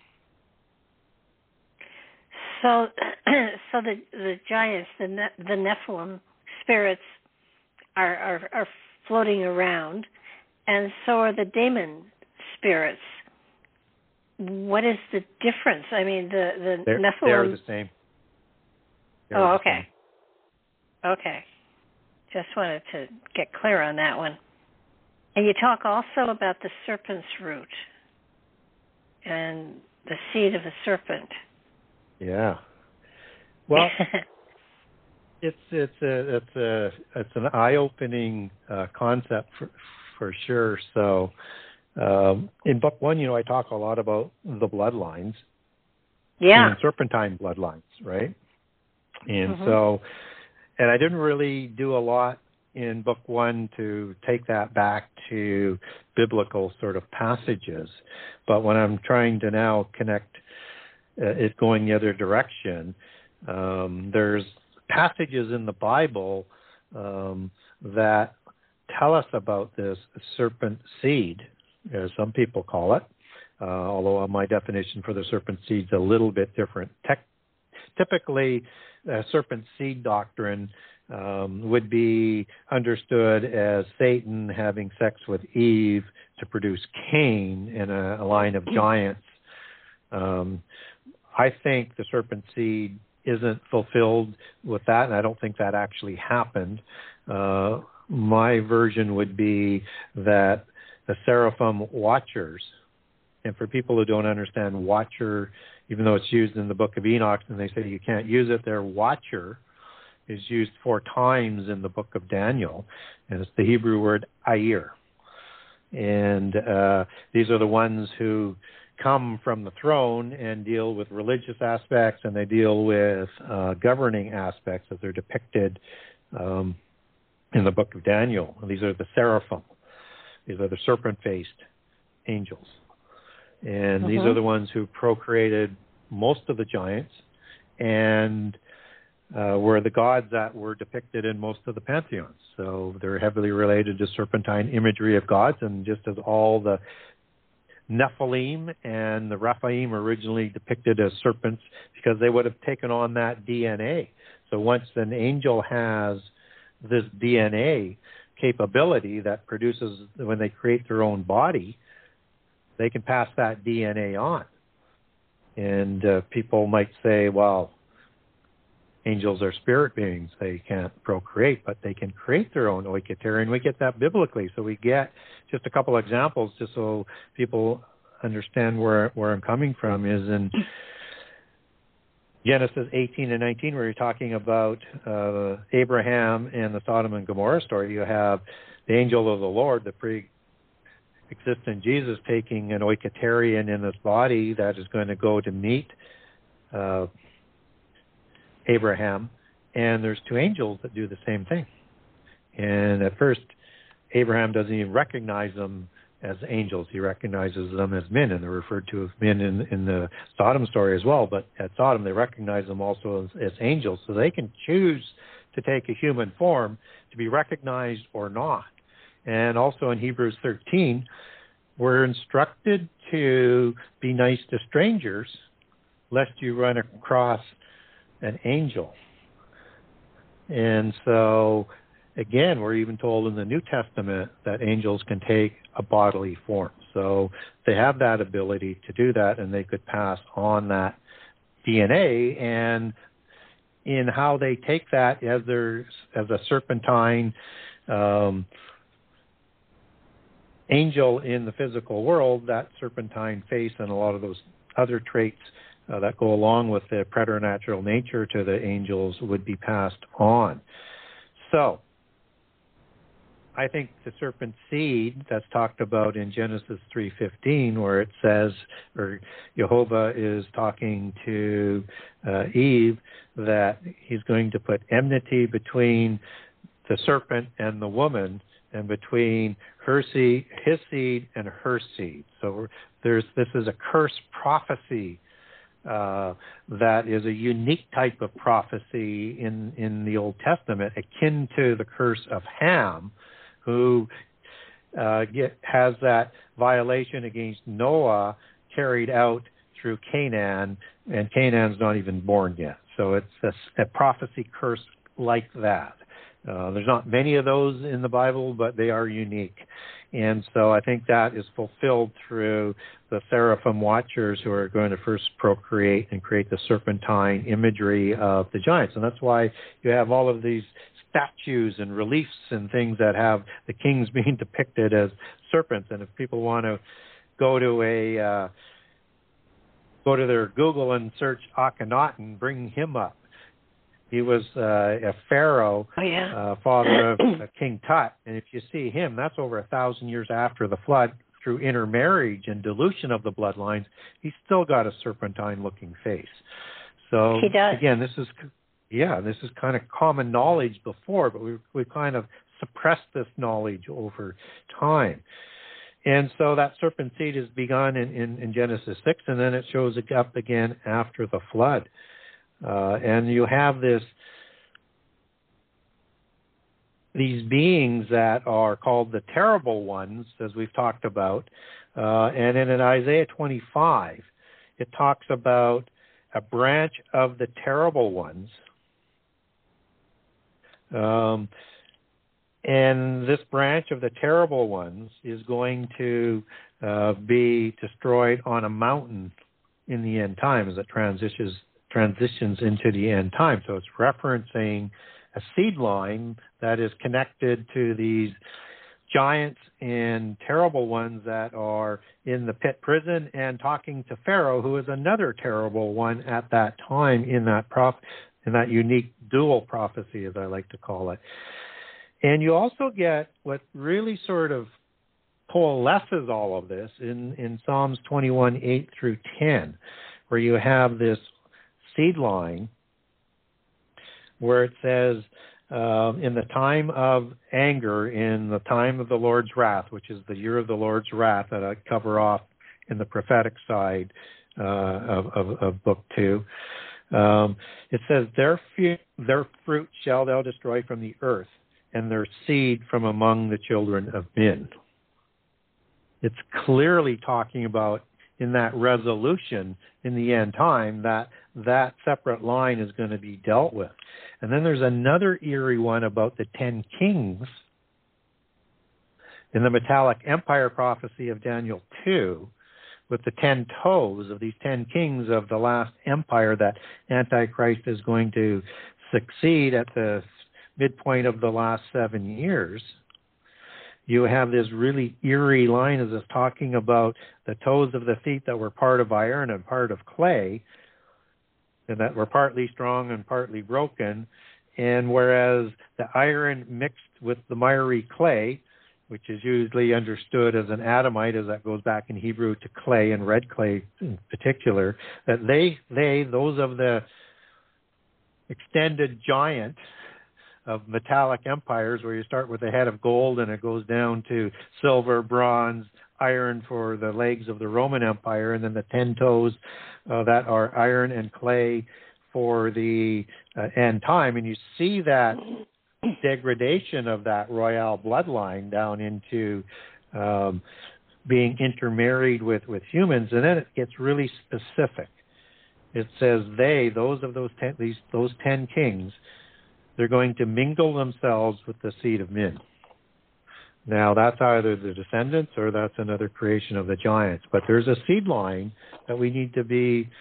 So the giants, the Nephilim spirits are floating around, and so are the demon spirits. What is the difference? I mean, the Nephilim... They're the same. Okay. Okay. Just wanted to get clear on that one. And you talk also about the serpent's root and the seed of the serpent. Yeah. Well, it's an eye-opening concept for sure. So in book 1, I talk a lot about the bloodlines. Yeah. And serpentine bloodlines, right? And so... And I didn't really do a lot in book 1 to take that back to biblical sort of passages. But when I'm trying to now connect it going the other direction, there's passages in the Bible that tell us about this serpent seed, as some people call it, although my definition for the serpent seed is a little bit different. Typically, serpent seed doctrine would be understood as Satan having sex with Eve to produce Cain in a line of giants. I think the serpent seed isn't fulfilled with that, and I don't think that actually happened. My version would be that the seraphim watchers, and for people who don't understand watcher, even though it's used in the book of Enoch and they say you can't use it, their watcher is used 4 times in the book of Daniel, and it's the Hebrew word ayir. And these are the ones who come from the throne and deal with religious aspects, and they deal with governing aspects as they're depicted in the book of Daniel. These are the seraphim. These are the serpent-faced angels. And these are the ones who procreated most of the giants and were the gods that were depicted in most of the pantheons. So they're heavily related to serpentine imagery of gods, and just as all the Nephilim and the Rephaim originally depicted as serpents, because they would have taken on that DNA. So once an angel has this DNA capability that produces, when they create their own body, they can pass that DNA on. And people might say, well, angels are spirit beings. They can't procreate, but they can create their own oikoteria, and we get that biblically. So we get just a couple examples just so people understand where I'm coming from is in Genesis 18 and 19, where you're talking about Abraham and the Sodom and Gomorrah story. You have the angel of the Lord, the pre-existent Jesus, taking an oikoterion in his body that is going to go to meet Abraham, and there's two angels that do the same thing. And at first, Abraham doesn't even recognize them as angels. He recognizes them as men, and they're referred to as men in the Sodom story as well. But at Sodom, they recognize them also as angels, so they can choose to take a human form to be recognized or not. And also in Hebrews 13, we're instructed to be nice to strangers, lest you run across an angel. And so, again, we're even told in the New Testament that angels can take a bodily form. So they have that ability to do that, and they could pass on that DNA. And in how they take that as a serpentine angel in the physical world, that serpentine face and a lot of those other traits that go along with the preternatural nature to the angels would be passed on. So I think the serpent seed that's talked about in Genesis 3:15, where it says, or Jehovah is talking to Eve, that he's going to put enmity between the serpent and the woman, and between her seed, his seed, and her seed. So this is a curse prophecy that is a unique type of prophecy in the Old Testament, akin to the curse of Ham, who has that violation against Noah carried out through Canaan, and Canaan's not even born yet. So it's a prophecy curse like that. There's not many of those in the Bible, but they are unique. And so I think that is fulfilled through the seraphim watchers who are going to first procreate and create the serpentine imagery of the giants. And that's why you have all of these statues and reliefs and things that have the kings being depicted as serpents. And if people want to go to their Google and search Akhenaten, bring him up. He was a pharaoh, father of King Tut. And if you see him, that's over 1,000 years after the flood. Through intermarriage and dilution of the bloodlines, he's still got a serpentine-looking face. So, he does. Again, this is kind of common knowledge before, but we kind of suppressed this knowledge over time. And so that serpent seed is begun in Genesis 6, and then it shows up again after the flood. And you have these beings that are called the terrible ones, as we've talked about. And in Isaiah 25, it talks about a branch of the terrible ones. And this branch of the terrible ones is going to be destroyed on a mountain in the end time as it transitions into the end time. So it's referencing a seed line that is connected to these giants and terrible ones that are in the pit prison and talking to Pharaoh, who is another terrible one at that time in that unique dual prophecy, as I like to call it. And you also get what really sort of coalesces all of this in Psalms 21, 8 through 10, where you have this seed line where it says, in the time of anger, in the time of the Lord's wrath, which is the year of the Lord's wrath that I cover off in the prophetic side of Book 2. It says, their fruit shall thou destroy from the earth, and their seed from among the children of men. It's clearly talking about, in that resolution in the end time, that separate line is going to be dealt with. And then there's another eerie one about the 10 kings in the metallic empire prophecy of Daniel 2, with the 10 toes of these 10 kings of the last empire that Antichrist is going to succeed at the midpoint of the last 7 years. You have this really eerie line as it's talking about the toes of the feet that were part of iron and part of clay, and that were partly strong and partly broken. And whereas the iron mixed with the miry clay, which is usually understood as an adamite, as that goes back in Hebrew to clay and red clay in particular, that those of the extended giant of metallic empires, where you start with a head of gold and it goes down to silver, bronze, iron for the legs of the Roman Empire, and then the 10 toes that are iron and clay for the end time. And you see that degradation of that royal bloodline down into being intermarried with humans, and then it gets really specific. It says those 10 kings, they're going to mingle themselves with the seed of men. Now, that's either the descendants or that's another creation of the giants. But there's a seed line that we need to be,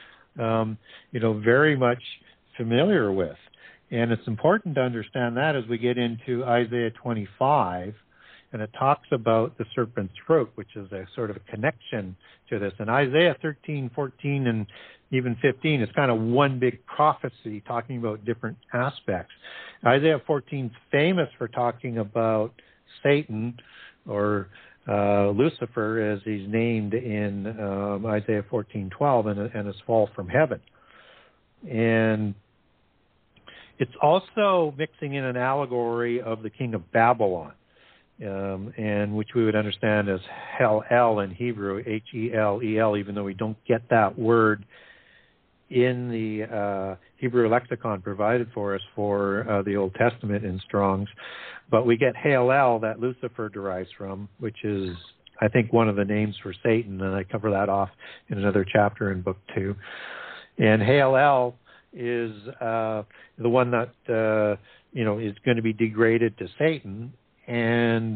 very much familiar with. And it's important to understand that as we get into Isaiah 25, and it talks about the serpent's throat, which is a sort of a connection to this. And Isaiah 13, 14, and even 15 is kind of one big prophecy talking about different aspects. Isaiah 14 is famous for talking about Satan, or Lucifer, as he's named in Isaiah 14:12, and his fall from heaven. And it's also mixing in an allegory of the king of Babylon, and which we would understand as Hel-El in Hebrew, H-E-L-E-L, even though we don't get that word in the Hebrew lexicon provided for us for the Old Testament in Strong's. But we get Hel-El that Lucifer derives from, which is, I think, one of the names for Satan, and I cover that off in another chapter in Book 2. And Hel-El is the one that is going to be degraded to Satan, and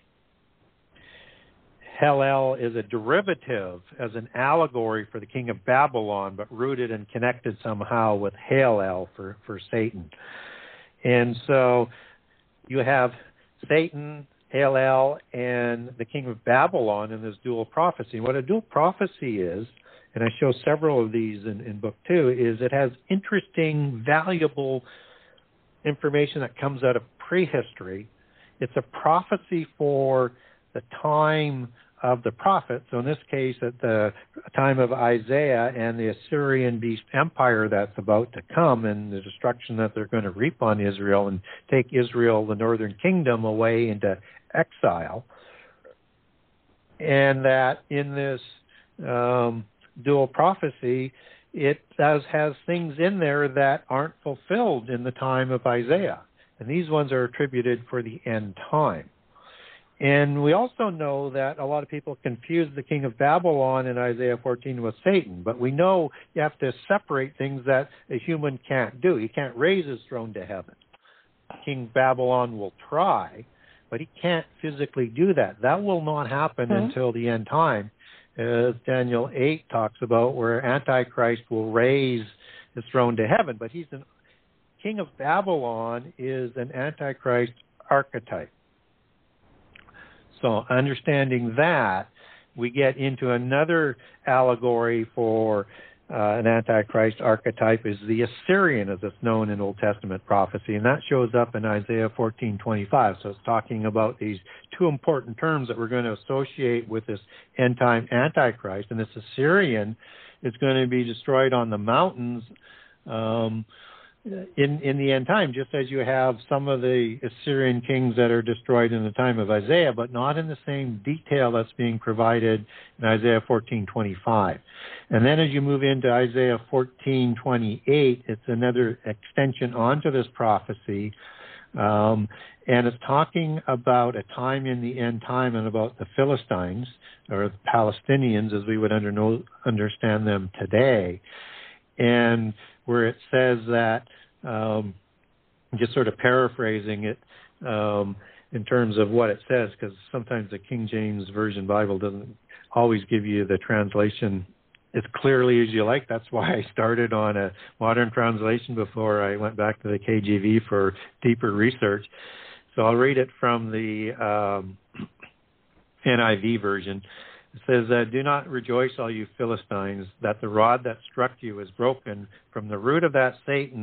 Hel-El is a derivative as an allegory for the king of Babylon, but rooted and connected somehow with Hel-El for Satan. And so you have Satan, Hel-El, and the king of Babylon in this dual prophecy. What a dual prophecy is, and I show several of these in Book 2, is it has interesting, valuable information that comes out of prehistory. It's a prophecy for the time of the prophet. So in this case, at the time of Isaiah and the Assyrian beast empire that's about to come, and the destruction that they're going to reap on Israel and take Israel, the northern kingdom, away into exile. And that in this dual prophecy, it has things in there that aren't fulfilled in the time of Isaiah. And these ones are attributed for the end time. And we also know that a lot of people confuse the king of Babylon in Isaiah 14 with Satan. But we know you have to separate things that a human can't do. He can't raise his throne to heaven. King Babylon will try, but he can't physically do that. That will not happen until the end time, as Daniel 8 talks about, where Antichrist will raise his throne to heaven. But king of Babylon is an Antichrist archetype. So understanding that, we get into another allegory for an Antichrist archetype is the Assyrian, as it's known in Old Testament prophecy, and that shows up in Isaiah 14:25. So it's talking about these two important terms that we're going to associate with this end-time Antichrist, and this Assyrian is going to be destroyed on the mountains in the end time, just as you have some of the Assyrian kings that are destroyed in the time of Isaiah, but not in the same detail that's being provided in Isaiah 14:25. And then as you move into Isaiah 14:28, it's another extension onto this prophecy, and it's talking about a time in the end time and about the Philistines, or the Palestinians as we would understand them today. And where it says that, just sort of paraphrasing it in terms of what it says, because sometimes the King James Version Bible doesn't always give you the translation as clearly as you like. That's why I started on a modern translation before I went back to the KJV for deeper research. So I'll read it from the NIV version. It says, "Do not rejoice, all you Philistines, that the rod that struck you is broken. From the root of that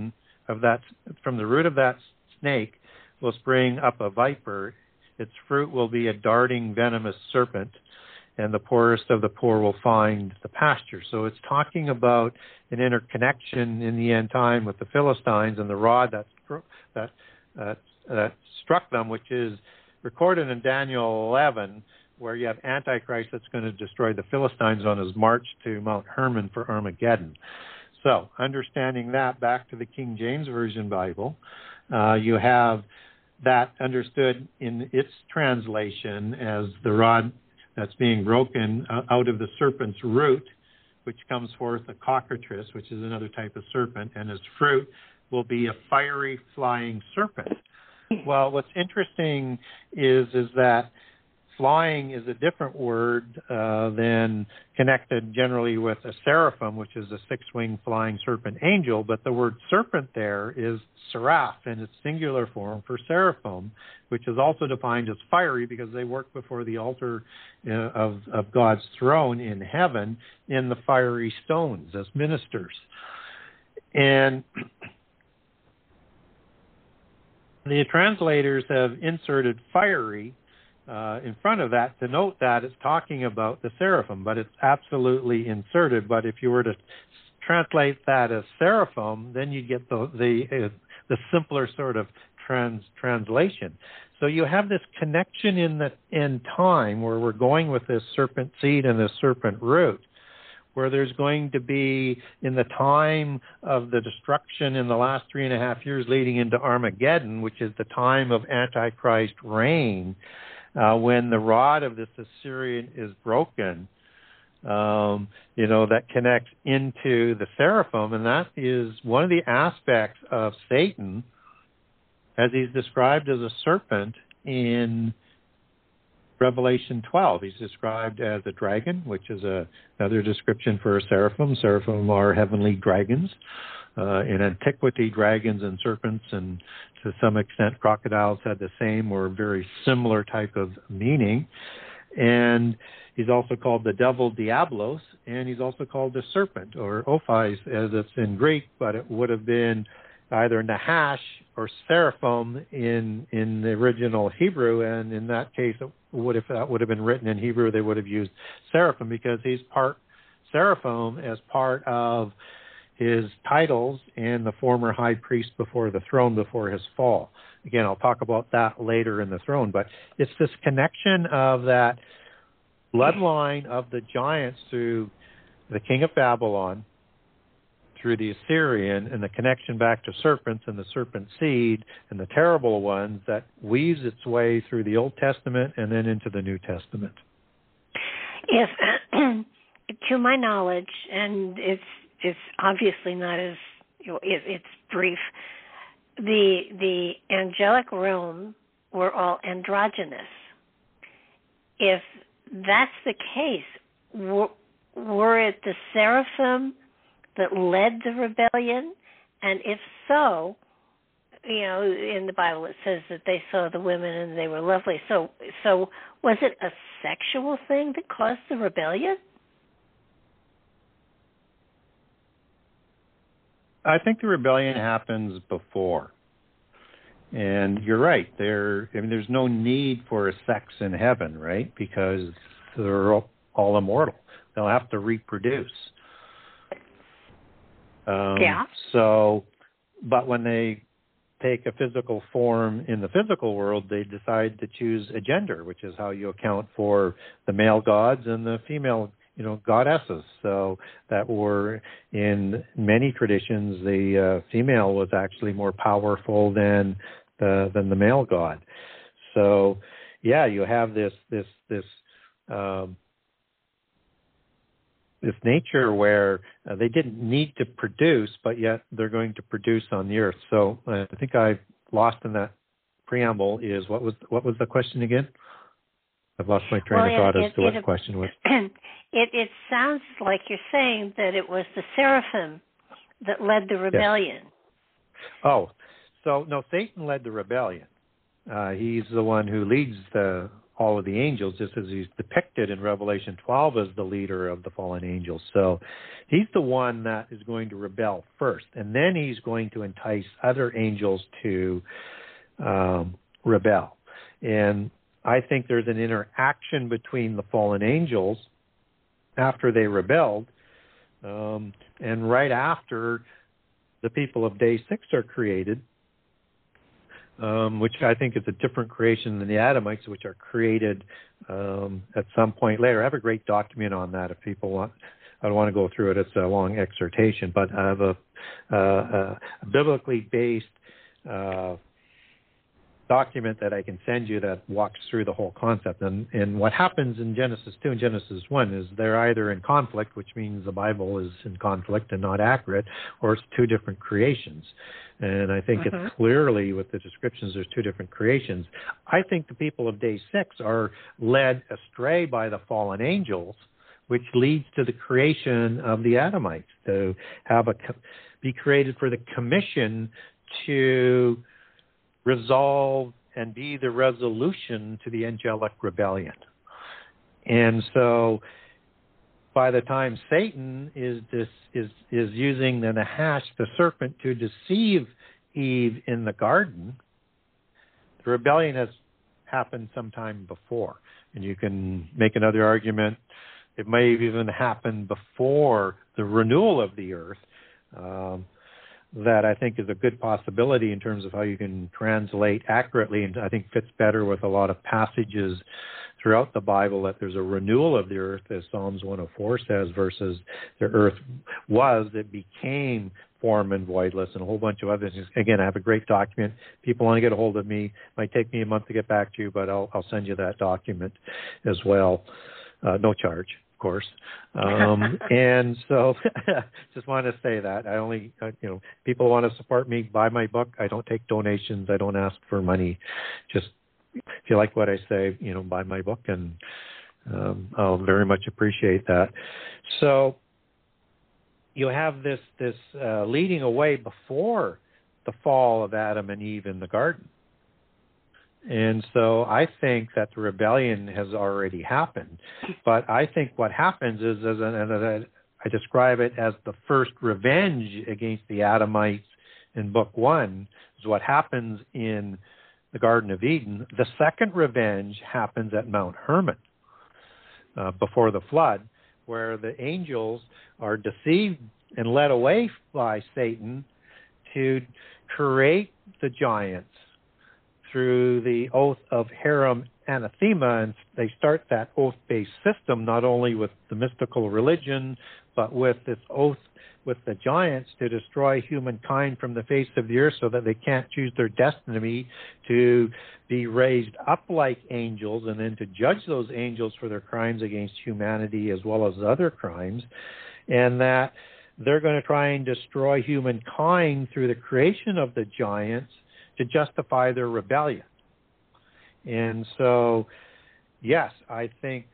snake will spring up a viper. Its fruit will be a darting, venomous serpent, and the poorest of the poor will find the pasture." So it's talking about an interconnection in the end time with the Philistines and the rod that struck them, which is recorded in Daniel 11, where you have Antichrist that's going to destroy the Philistines on his march to Mount Hermon for Armageddon. So, understanding that, back to the King James Version Bible, you have that understood in its translation as the rod that's being broken out of the serpent's root, which comes forth a cockatrice, which is another type of serpent, and his fruit will be a fiery flying serpent. Well, what's interesting is that flying is a different word than connected generally with a seraphim, which is a six-winged flying serpent angel, but the word serpent there is seraph in its singular form for seraphim, which is also defined as fiery because they work before the altar of God's throne in heaven in the fiery stones as ministers. And the translators have inserted fiery in front of that to note that it's talking about the seraphim, but it's absolutely inserted. But if you were to translate that as seraphim, then you get the simpler sort of translation. So you have this connection in time where we're going with this serpent seed and this serpent root, where there's going to be, in the time of the destruction in the last 3.5 years leading into Armageddon, which is the time of Antichrist reign, when the rod of this Assyrian is broken, that connects into the seraphim, and that is one of the aspects of Satan, as he's described as a serpent in Revelation 12. He's described as a dragon, which is another description for a seraphim. Seraphim are heavenly dragons. In antiquity, dragons and serpents, and to some extent crocodiles, had the same or very similar type of meaning. And he's also called the devil Diablos, and he's also called the serpent, or Ophis as it's in Greek, but it would have been either Nahash or seraphim in the original Hebrew, and in that case, if that would have been written in Hebrew, they would have used seraphim because he's part seraphim as part of his titles and the former high priest before the throne before his fall. Again, I'll talk about that later in the throne, but it's this connection of that bloodline of the giants through the king of Babylon, through the Assyrian, and the connection back to serpents and the serpent seed and the terrible ones that weaves its way through the Old Testament and then into the New Testament. Yes, to my knowledge, and it's obviously not as, it's brief, the angelic realm were all androgynous. If that's the case, were it the seraphim that led the rebellion? And if so, in the Bible it says that they saw the women and they were lovely. So was it a sexual thing that caused the rebellion? I think the rebellion happens before. And you're right. There's no need for a sex in heaven, right? Because they're all immortal. They'll have to reproduce. Yeah. So but when they take a physical form in the physical world, they decide to choose a gender, which is how you account for the male gods and the female, goddesses. So that were in many traditions, the female was actually more powerful than the male god. So, yeah, you have this nature where they didn't need to produce, but yet they're going to produce on the earth. So I think I lost in that preamble is what was the question again? I've lost my train of thought as to what the question was. It sounds like you're saying that it was the seraphim that led the rebellion. Yes. Oh, so no, Satan led the rebellion. He's the one who leads all of the angels, just as he's depicted in Revelation 12 as the leader of the fallen angels. So he's the one that is going to rebel first, and then he's going to entice other angels to rebel. And I think there's an interaction between the fallen angels after they rebelled, and right after the people of Day 6 are created, which I think is a different creation than the Adamites, which are created at some point later. I have a great document on that if people want. I don't want to go through it. It's a long exhortation, but I have a biblically based document that I can send you that walks through the whole concept. And what happens in Genesis 2 and Genesis 1 is they're either in conflict, which means the Bible is in conflict and not accurate, or it's two different creations. And I think it's clearly with the descriptions, there's two different creations. I think the people of Day 6 are led astray by the fallen angels, which leads to the creation of the Adamites, to be created for the commission to resolve and be the resolution to the angelic rebellion. And so by the time Satan is using the Nahash, the serpent, to deceive Eve in the garden, the rebellion has happened sometime before. And you can make another argument. It may have even happened before the renewal of the earth. That I think is a good possibility in terms of how you can translate accurately, and I think fits better with a lot of passages throughout the Bible, that there's a renewal of the earth, as Psalms 104 says, versus the earth it became form and voidless, and a whole bunch of other things. Again, I have a great document. People want to get a hold of me. It might take me a month to get back to you, but I'll send you that document as well. No charge, of course. And so just want to say that I only, people want to support me, buy my book. I don't take donations. I don't ask for money. Just if you like what I say, buy my book, and I'll very much appreciate that. So you have this leading away before the fall of Adam and Eve in the garden. And so I think that the rebellion has already happened. But I think what happens is, I describe it as the first revenge against the Adamites in Book 1, is what happens in the Garden of Eden. The second revenge happens at Mount Hermon before the flood, where the angels are deceived and led away by Satan to create the giants through the oath of Haram anathema, and they start that oath-based system not only with the mystical religion, but with this oath with the giants to destroy humankind from the face of the earth, so that they can't choose their destiny to be raised up like angels, and then to judge those angels for their crimes against humanity as well as other crimes, and that they're going to try and destroy humankind through the creation of the giants to justify their rebellion. And so, yes, I think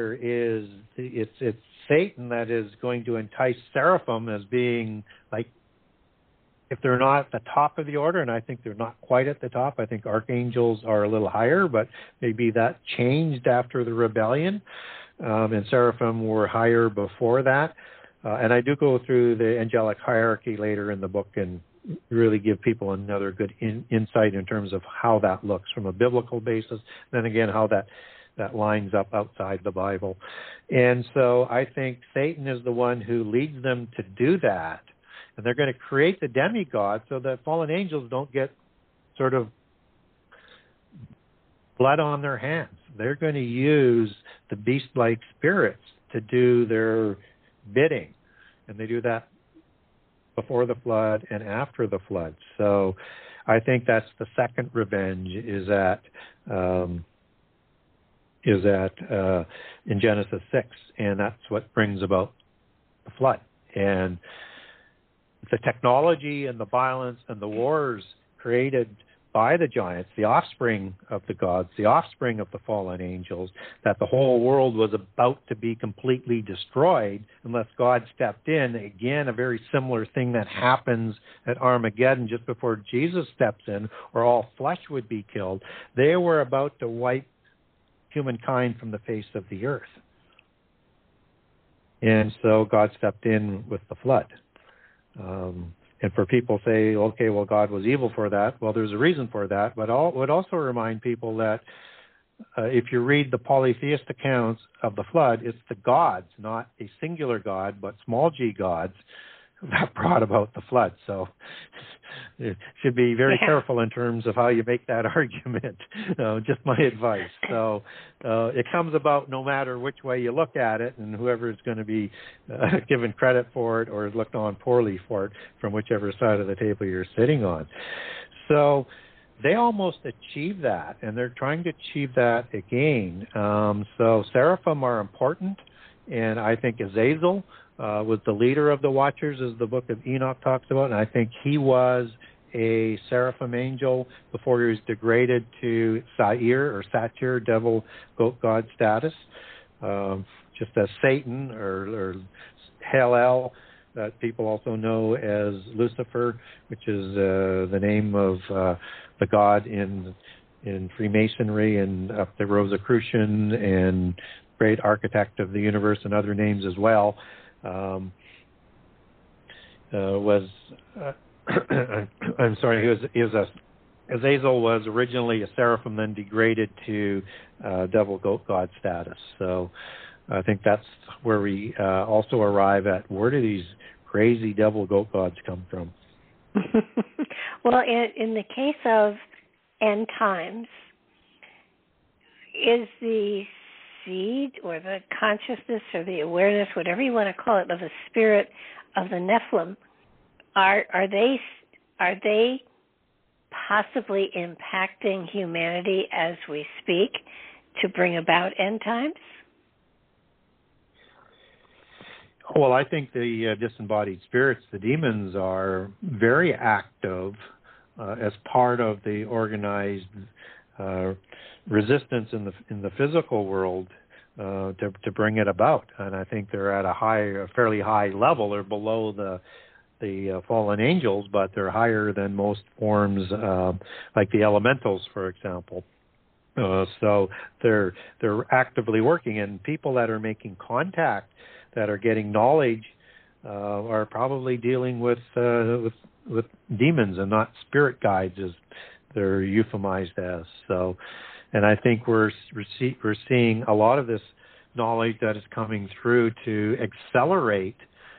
it's Satan that is going to entice seraphim as being like, if they're not at the top of the order, and I think they're not quite at the top. I think archangels are a little higher, but maybe that changed after the rebellion, and seraphim were higher before that. And I do go through the angelic hierarchy later in the book and really give people another good insight in terms of how that looks from a biblical basis. Then again, how that lines up outside the Bible. And so I think Satan is the one who leads them to do that. And they're going to create the demigods so that fallen angels don't get sort of blood on their hands. They're going to use the beast-like spirits to do their bidding. And they do that before the flood and after the flood. So I think that's the second revenge is at in Genesis 6, and that's what brings about the flood. And the technology and the violence and the wars created by the giants, the offspring of the gods, the offspring of the fallen angels, that the whole world was about to be completely destroyed unless God stepped in. Again, a very similar thing that happens at Armageddon just before Jesus steps in, or all flesh would be killed. They were about to wipe humankind from the face of the earth. And so God stepped in with the flood. And for people say, okay, well, God was evil for that. Well, there's a reason for that. But I would also remind people that if you read the polytheist accounts of the flood, it's the gods, not a singular God, but small g gods that brought about the flood. So you should be very careful in terms of how you make that argument. Just my advice. So it comes about no matter which way you look at it, and whoever is going to be given credit for it or looked on poorly for it from whichever side of the table you're sitting on. So they almost achieve that, and they're trying to achieve that again. So seraphim are important, and I think Azazel was the leader of the Watchers, as the book of Enoch talks about, and I think he was a seraphim angel before he was degraded to Satyr, devil, goat god status, just as Satan or Hel, that people also know as Lucifer, which is the name of the god in Freemasonry and up the Rosicrucian and great architect of the universe and other names as well. Azazel was originally a seraphim, then degraded to devil goat god status. So I think that's where we also arrive at, where do these crazy devil goat gods come from? Well, in the case of end times, is the seed or the consciousness or the awareness, whatever you want to call it, of the spirit of the Nephilim, are they possibly impacting humanity as we speak to bring about end times? Well, I think the disembodied spirits, the demons, are very active as part of the organized resistance in the physical world to bring it about. And I think they're at a fairly high level. They're below the fallen angels, but they're higher than most forms, like the elementals, for example. So they're actively working, and people that are making contact, that are getting knowledge, are probably dealing with demons and not spirit guides, as they're euphemized as. So, and I think we're seeing a lot of this knowledge that is coming through to accelerate.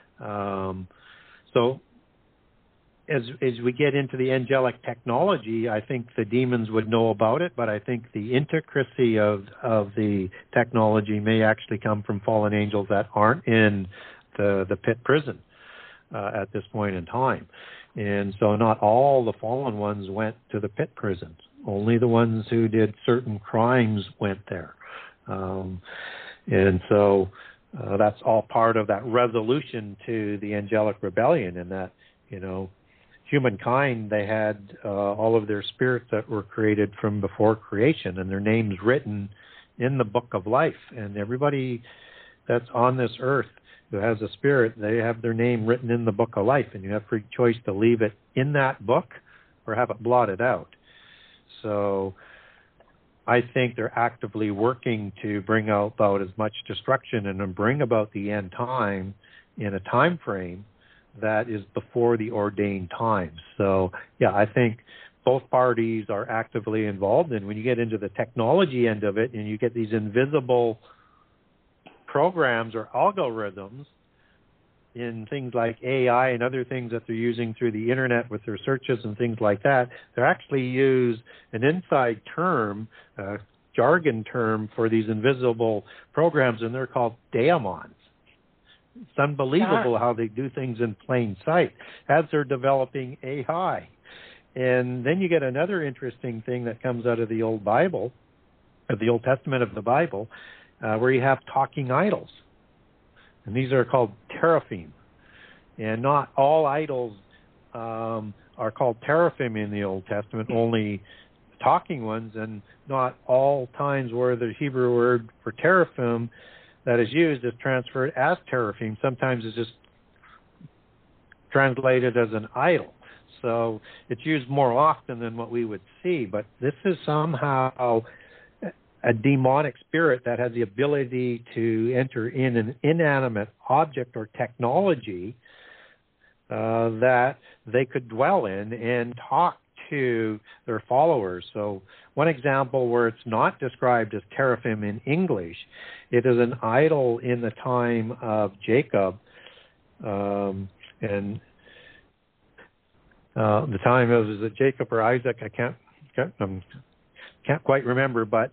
So as we get into the angelic technology, I think the demons would know about it, but I think the intricacy of the technology may actually come from fallen angels that aren't in the pit prison at this point in time. And so not all the fallen ones went to the pit prisons. Only the ones who did certain crimes went there. And so that's all part of that resolution to the angelic rebellion, in that, humankind, they had all of their spirits that were created from before creation, and their names written in the book of life. And everybody that's on this earth who has a spirit, they have their name written in the book of life, and you have free choice to leave it in that book or have it blotted out. So I think they're actively working to bring about as much destruction and then bring about the end time in a time frame that is before the ordained times. So, yeah, I think both parties are actively involved. And when you get into the technology end of it and you get these invisible programs or algorithms in things like AI and other things that they're using through the internet with their searches and things like that, they actually use an inside term, jargon term for these invisible programs, and they're called daemons. It's unbelievable how they do things in plain sight as they're developing AI. And then you get another interesting thing that comes out of the Old Bible, of the Old Testament of the Bible, where you have talking idols. And these are called teraphim. And not all idols are called teraphim in the Old Testament, only talking ones, and not all times where the Hebrew word for teraphim that is used is transferred as teraphim. Sometimes it's just translated as an idol. So it's used more often than what we would see. But this is somehow a demonic spirit that has the ability to enter in an inanimate object or technology that they could dwell in and talk to their followers. So one example where it's not described as teraphim in English, it is an idol in the time of Jacob, and the time of, is it Jacob or Isaac? I can't quite remember, but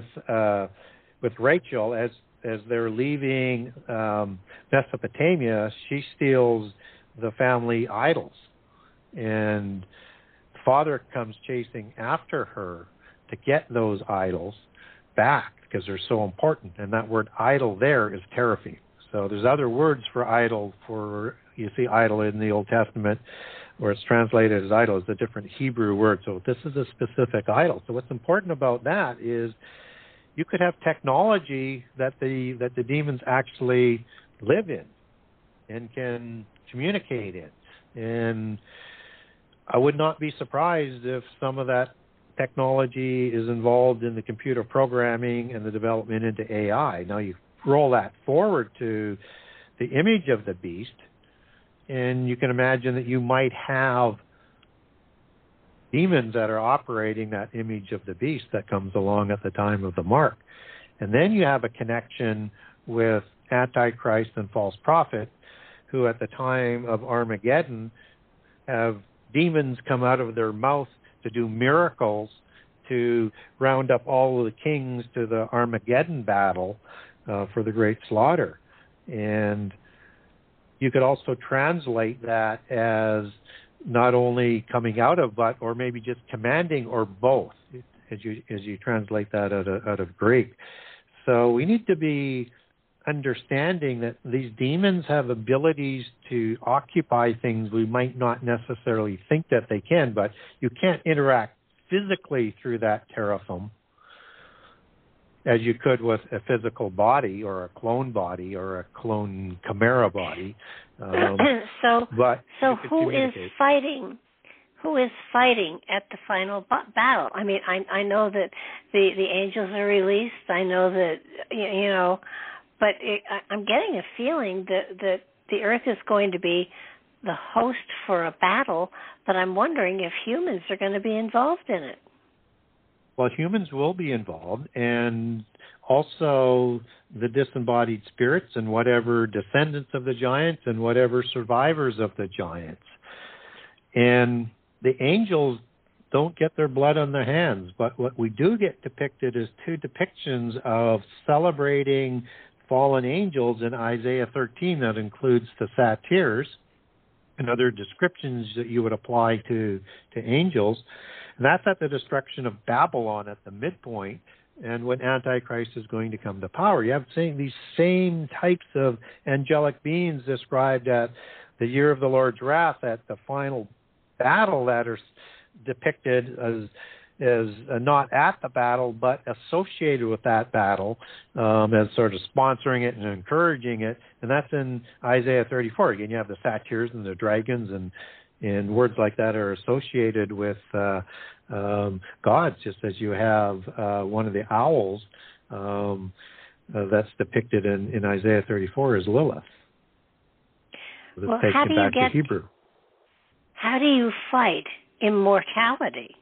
with Rachel, as they're leaving Mesopotamia, she steals the family idols, and father comes chasing after her to get those idols back because they're so important. And that word idol there is teraphim. So there's other words for idol. For you see idol in the Old Testament where it's translated as idol is a different Hebrew word. So this is a specific idol. So what's important about that is you could have technology that the demons actually live in and can communicate in. And I would not be surprised if some of that technology is involved in the computer programming and the development into AI. Now you roll that forward to the image of the beast, and you can imagine that you might have demons that are operating that image of the beast that comes along at the time of the mark. And then you have a connection with Antichrist and false prophet, who at the time of Armageddon have demons come out of their mouth to do miracles to round up all of the kings to the Armageddon battle for the great slaughter. And you could also translate that as not only coming out of, but or maybe just commanding, or both, as you translate that out of Greek. So we need to be understanding that these demons have abilities to occupy things we might not necessarily think that they can, but you can't interact physically through that teraphim as you could with a physical body or a clone body or a clone chimera body. So who is fighting? Who is fighting at the final battle? I mean, I know that the angels are released. I know that, you know, but I'm getting a feeling that the earth is going to be the host for a battle, but I'm wondering if humans are going to be involved in it. Well, humans will be involved, and also the disembodied spirits and whatever descendants of the giants and whatever survivors of the giants. And the angels don't get their blood on their hands, but what we do get depicted is two depictions of celebrating fallen angels in Isaiah 13 that includes the satyrs and other descriptions that you would apply to angels. And that's at the destruction of Babylon at the midpoint and when Antichrist is going to come to power. You have these same types of angelic beings described at the year of the Lord's wrath at the final battle that are depicted as not at the battle, but associated with that battle, as sort of sponsoring it and encouraging it. And that's in Isaiah 34. Again, you have the satyrs and the dragons and words like that are associated with gods, just as you have one of the owls that's depicted in Isaiah 34 as Lilith. Well, how do you get Hebrew? How do you fight immortality?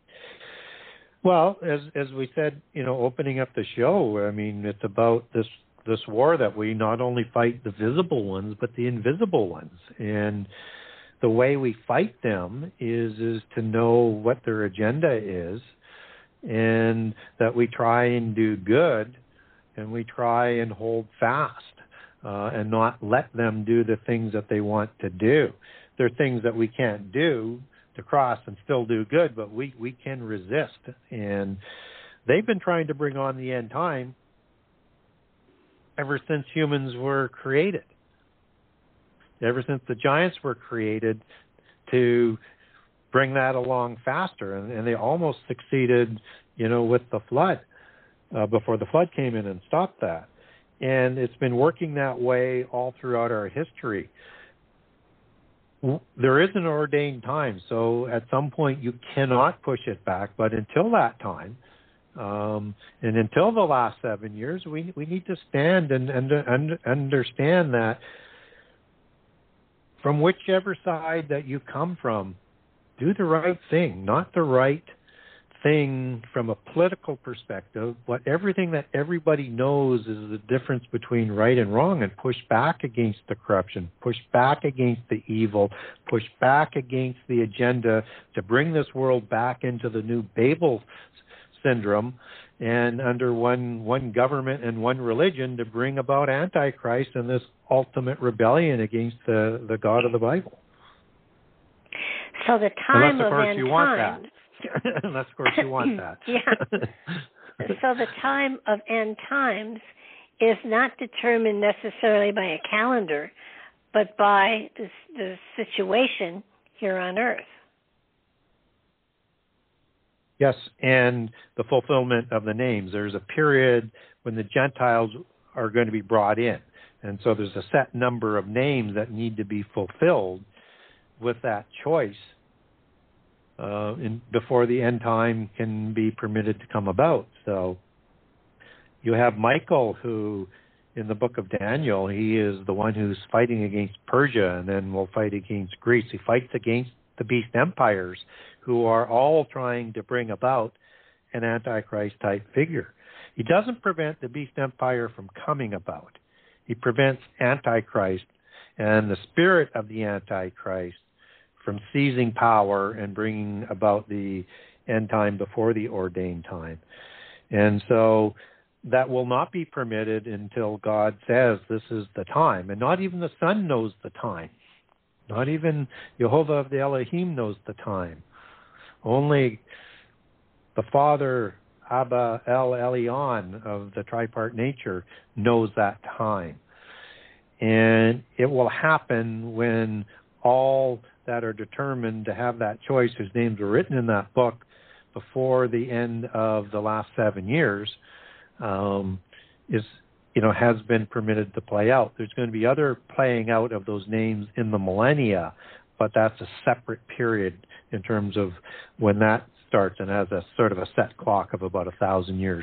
Well, as we said, opening up the show, I mean, it's about this this war that we not only fight the visible ones, but the invisible ones. And the way we fight them is to know what their agenda is, and that we try and do good, and we try and hold fast, and not let them do the things that they want to do. There are things that we can't do to cross and still do good, but we can resist. And they've been trying to bring on the end time ever since humans were created, ever since the giants were created, to bring that along faster. And they almost succeeded, with the flood, before the flood came in and stopped that. And it's been working that way all throughout our history. There is an ordained time, so at some point you cannot push it back. But until that time, and until the last 7 years, we need to stand and understand that from whichever side that you come from, do the right thing, not the right thing from a political perspective, but everything that everybody knows is the difference between right and wrong, and push back against the corruption, push back against the evil, push back against the agenda to bring this world back into the new Babel syndrome, and under one government and one religion to bring about Antichrist and this ultimate rebellion against the God of the Bible. So the time of of course end you want times. that. Unless, of course, you want that. Yeah. So the time of end times is not determined necessarily by a calendar, but by the situation here on Earth. Yes, and the fulfillment of the names. There's a period when the Gentiles are going to be brought in. And so there's a set number of names that need to be fulfilled with that choice before the end time can be permitted to come about. So you have Michael, who in the book of Daniel, he is the one who's fighting against Persia and then will fight against Greece. He fights against the beast empires, who are all trying to bring about an Antichrist-type figure. He doesn't prevent the beast empire from coming about. He prevents Antichrist and the spirit of the Antichrist from seizing power and bringing about the end time before the ordained time. And so that will not be permitted until God says this is the time. And not even the Son knows the time. Not even Jehovah of the Elohim knows the time. Only the Father, Abba El Elyon of the tripart nature, knows that time. And it will happen when all that are determined to have that choice, whose names are written in that book before the end of the last 7 years, has been permitted to play out. There's going to be other playing out of those names in the millennia, but that's a separate period in terms of when that starts, and has a sort of a set clock of about 1,000 years.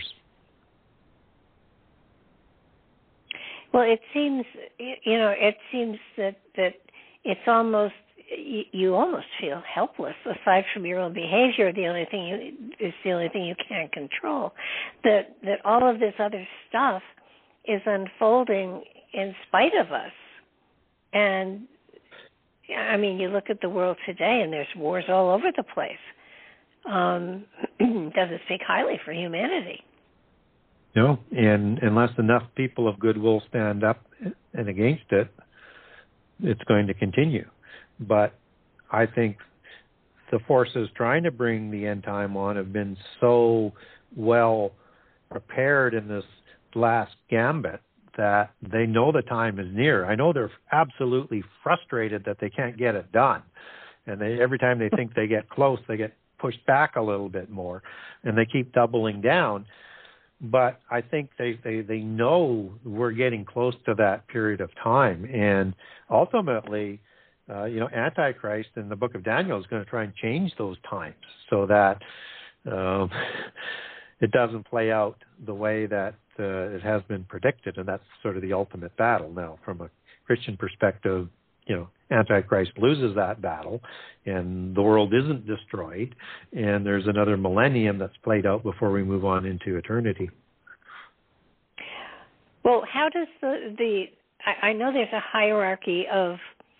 Well, it seems that it's almost, you almost feel helpless. Aside from your own behavior, the only thing you can't control. That all of this other stuff is unfolding in spite of us. And I mean, you look at the world today, and there's wars all over the place. Doesn't speak highly for humanity. No, and unless enough people of goodwill stand up and against it, it's going to continue. But I think the forces trying to bring the end time on have been so well prepared in this last gambit that they know the time is near. I know they're absolutely frustrated that they can't get it done. And every time they think they get close, they get pushed back a little bit more, and they keep doubling down. But I think they know we're getting close to that period of time. And ultimately, Antichrist in the book of Daniel is going to try and change those times so that it doesn't play out the way that it has been predicted. And that's sort of the ultimate battle. Now, from a Christian perspective, Antichrist loses that battle and the world isn't destroyed, and there's another millennium that's played out before we move on into eternity. Well, how does I know there's a hierarchy of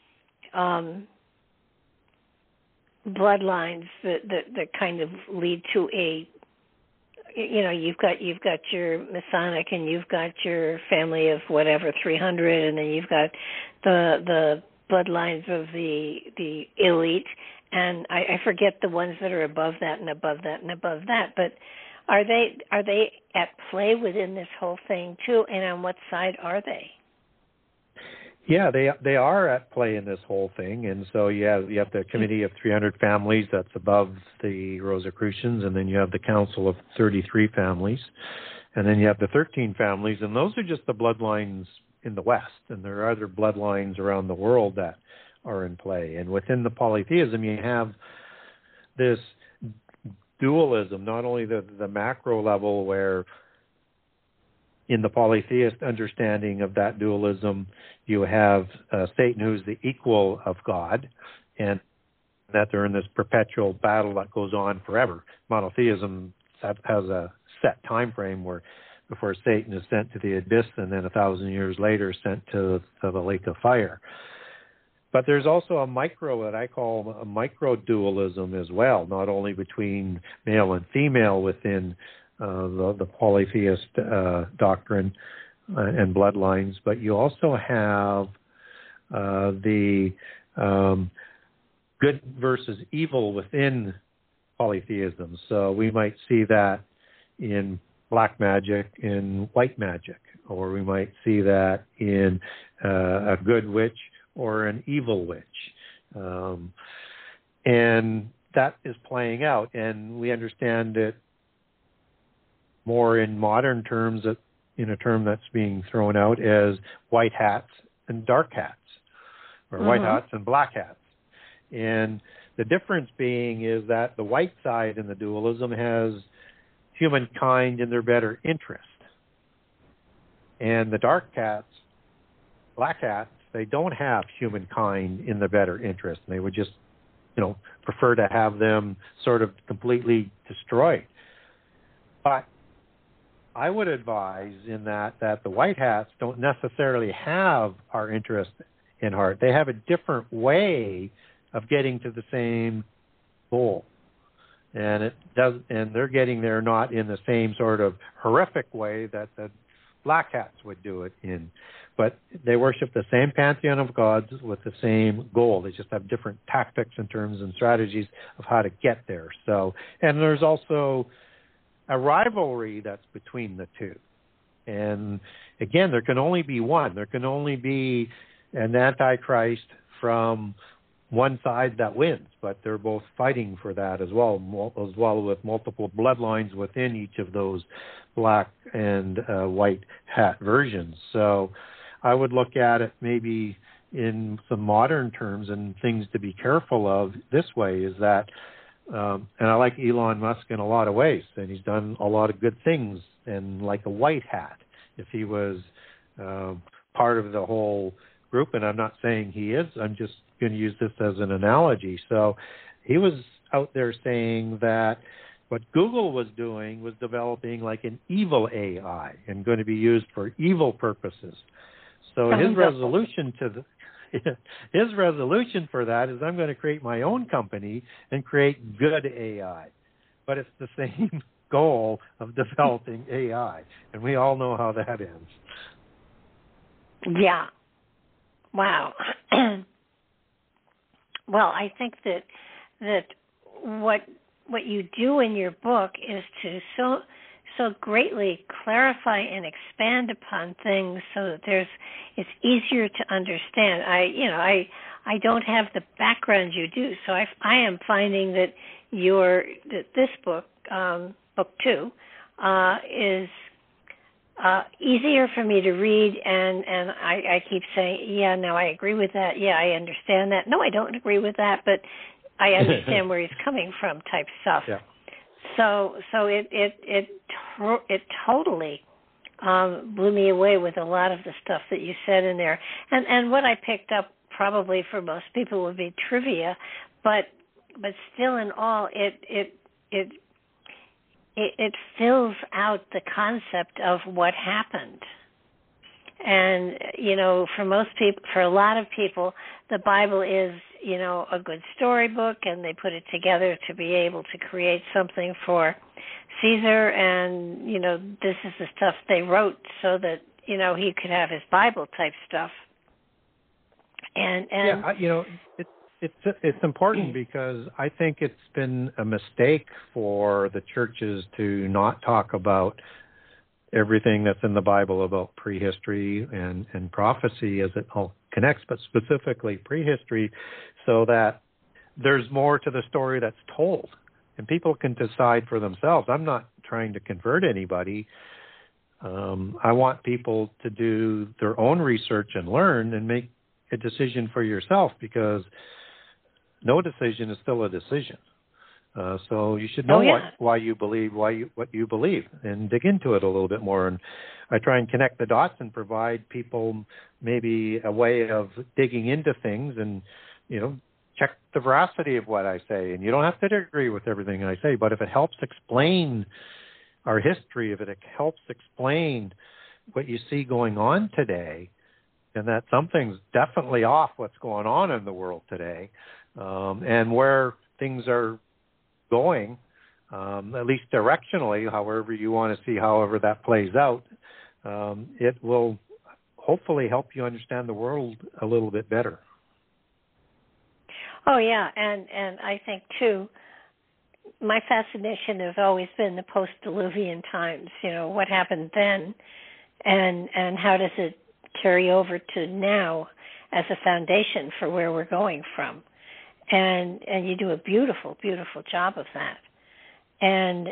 bloodlines that kind of lead to a, you've got your Masonic, and you've got your family of whatever 300, and then you've got the bloodlines of the elite, and I forget the ones that are above that and above that and above that. But are they at play within this whole thing too? And on what side are they? Yeah, they are at play in this whole thing, and so you have the Committee of 300 Families that's above the Rosicrucians, and then you have the Council of 33 Families, and then you have the 13 families, and those are just the bloodlines in the West, and there are other bloodlines around the world that are in play. And within the polytheism, you have this dualism, not only the macro level where in the polytheist understanding of that dualism, you have Satan, who's the equal of God, and that they're in this perpetual battle that goes on forever. Monotheism has a set time frame where before Satan is sent to the abyss, and then 1,000 years later sent to the lake of fire. But there's also a micro, that I call a micro dualism as well, not only between male and female within the polytheist doctrine and bloodlines, but you also have the good versus evil within polytheism. So we might see that in black magic, in white magic, or we might see that in a good witch or an evil witch. And that is playing out, and we understand it more in modern terms, in a term that's being thrown out as white hats and dark hats, or white hats and black hats. And the difference being is that the white side in the dualism has humankind in their better interest. And the dark hats, black hats, they don't have humankind in the better interest. They would just, prefer to have them sort of completely destroyed. But I would advise in that the white hats don't necessarily have our interest in heart. They have a different way of getting to the same goal. And they're getting there not in the same sort of horrific way that the black hats would do it in. But they worship the same pantheon of gods with the same goal. They just have different tactics in terms and strategies of how to get there. So, and there's also a rivalry that's between the two. And again, there can only be one. There can only be an antichrist from one side that wins, but they're both fighting for that as well with multiple bloodlines within each of those black and white hat versions. So I would look at it maybe in some modern terms, and things to be careful of this way is that and I like Elon Musk in a lot of ways, and he's done a lot of good things, and like a white hat, if he was part of the whole group, and I'm not saying he is, I'm just going to use this as an analogy. So he was out there saying that what Google was doing was developing like an evil AI and going to be used for evil purposes. So his resolution for that is, I'm going to create my own company and create good AI. But it's the same goal of developing AI. And we all know how that ends. Yeah. Wow. Well, I think that what you do in your book is to so greatly clarify and expand upon things so that it's easier to understand. I don't have the background you do, so I am finding that this book, book 2, is easier for me to read, and I keep saying, yeah, no, I agree with that. Yeah, I understand that. No, I don't agree with that, but I understand where he's coming from type stuff. Yeah. So it totally blew me away with a lot of the stuff that you said in there. And what I picked up probably for most people would be trivia, but still in all, it fills out the concept of what happened. And, for a lot of people, the Bible is, a good storybook, and they put it together to be able to create something for Caesar. And, this is the stuff they wrote so that, he could have his Bible type stuff. And it's important because I think it's been a mistake for the churches to not talk about everything that's in the Bible about prehistory and prophecy as it all connects, but specifically prehistory, so that there's more to the story that's told and people can decide for themselves. I'm not trying to convert anybody. I want people to do their own research and learn and make a decision for yourself, because no decision is still a decision. So you should know why you believe what you believe, and dig into it a little bit more. And I try and connect the dots and provide people maybe a way of digging into things and, check the veracity of what I say. And you don't have to agree with everything I say, but if it helps explain our history, if it helps explain what you see going on today, and that something's definitely off what's going on in the world today, and where things are going, at least directionally, however you want to see, however that plays out, it will hopefully help you understand the world a little bit better. Oh, yeah, and I think, too, my fascination has always been the post-Diluvian times, what happened then, and how does it carry over to now as a foundation for where we're going from. And you do a beautiful, beautiful job of that. And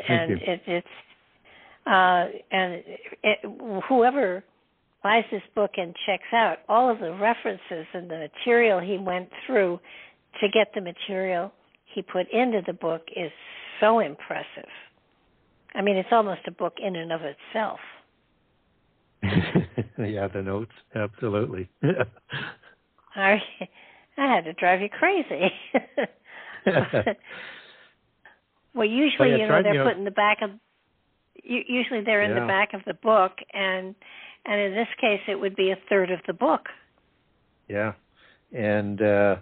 whoever buys this book and checks out all of the references and the material he went through to get the material he put into the book is so impressive. I mean, it's almost a book in and of itself. Yeah, the notes, absolutely. I had to drive you crazy. Well, usually, they're put in the back of. Usually, they're in the back of the book, and in this case, it would be a third of the book. Yeah, and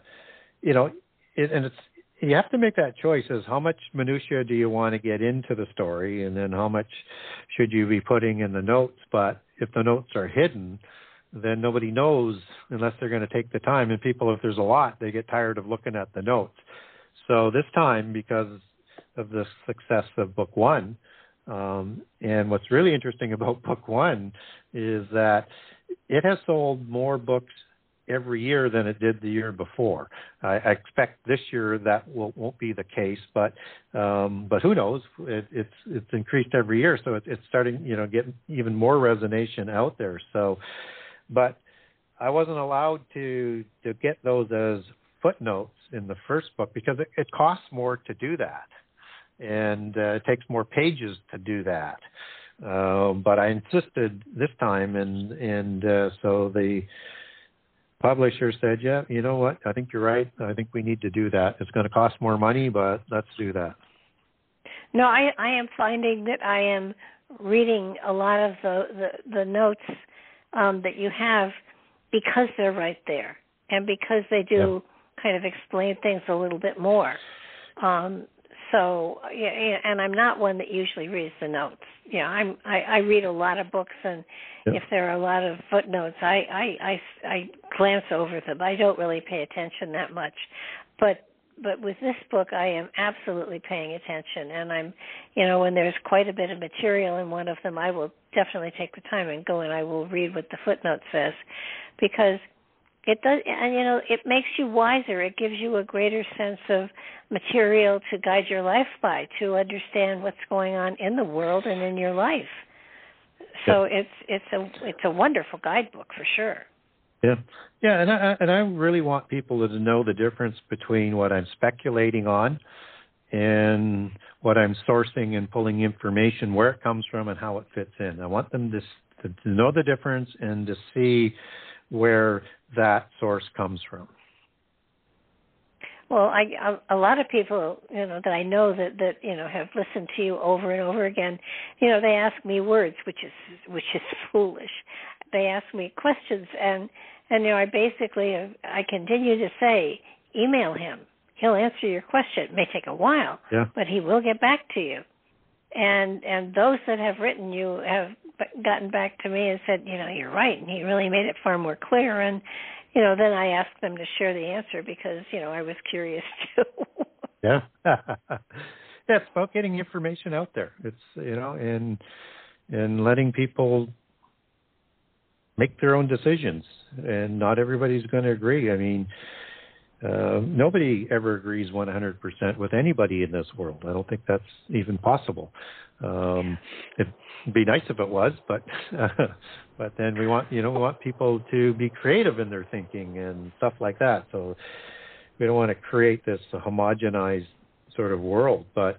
it's you have to make that choice: as how much minutia do you want to get into the story, and then how much should you be putting in the notes? But if the notes are hidden, then nobody knows unless they're going to take the time. And people, if there's a lot, they get tired of looking at the notes. So this time, because of the success of book one, and what's really interesting about book one is that it has sold more books every year than it did the year before. I expect this year that won't be the case, but who knows? It's increased every year, so it's starting, get even more resonation out there. So, but I wasn't allowed to get those as footnotes in the first book because it costs more to do that, and it takes more pages to do that. But I insisted this time, and so the publisher said, yeah, you know what? I think you're right. I think we need to do that. It's going to cost more money, but let's do that. No, I am finding that I am reading a lot of the notes that you have because they're right there and because they do kind of explain things a little bit more. So, and I'm not one that usually reads the notes. I read a lot of books, and if there are a lot of footnotes, I glance over them. I don't really pay attention that much. But with this book, I am absolutely paying attention, and I'm, when there's quite a bit of material in one of them, I will definitely take the time and go and I will read what the footnote says, because it does, and it makes you wiser. It gives you a greater sense of material to guide your life by, to understand what's going on in the world and in your life. So it's a wonderful guidebook for sure. Yeah, and I really want people to know the difference between what I'm speculating on and what I'm sourcing and pulling information, where it comes from and how it fits in. I want them to know the difference and to see where that source comes from. Well, a lot of people, that I know that have listened to you over and over again, they ask me words, which is foolish, they ask me questions, and I continue to say, email him. He'll answer your question. It may take a while, but he will get back to you. And those that have written you have gotten back to me and said, you're right, and he really made it far more clear. And then I ask them to share the answer because I was curious too. Yeah. It's about getting information out there. It's and letting people make their own decisions, and not everybody's going to agree. I mean, nobody ever agrees 100% with anybody in this world. I don't think that's even possible. It'd be nice if it was, but then we want people to be creative in their thinking and stuff like that. So we don't want to create this homogenized sort of world, but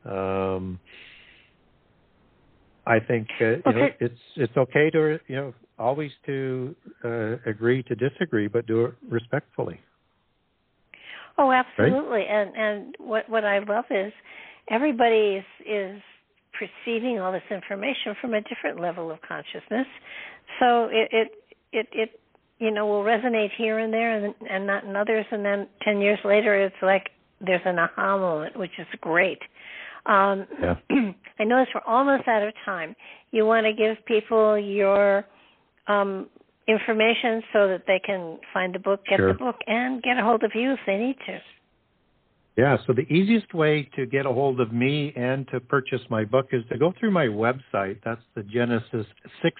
I think it's okay to always to agree to disagree, but do it respectfully. Oh, absolutely. Right? And what I love is everybody is perceiving all this information from a different level of consciousness. So it will resonate here and there and not in others. And then 10 years later, it's like there's an aha moment, which is great. I notice we're almost out of time. You want to give people your information so that they can find the book, get the book, and get a hold of you if they need to. Yeah, so the easiest way to get a hold of me and to purchase my book is to go through my website. That's the Genesis 6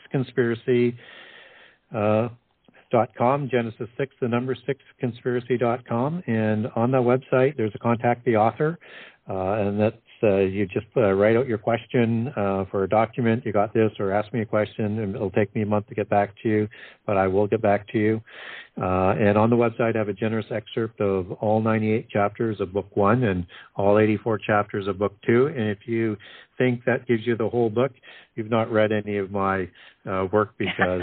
Conspiracy.com, Genesis 6, the number 6 Conspiracy.com. And on the website, there's a contact the author, and that's you just write out your question for a document. You got this, or ask me a question, and it'll take me a month to get back to you, but I will get back to you. And on the website, I have a generous excerpt of all 98 chapters of Book 1 and all 84 chapters of Book 2. And if you think that gives you the whole book, you've not read any of my work, because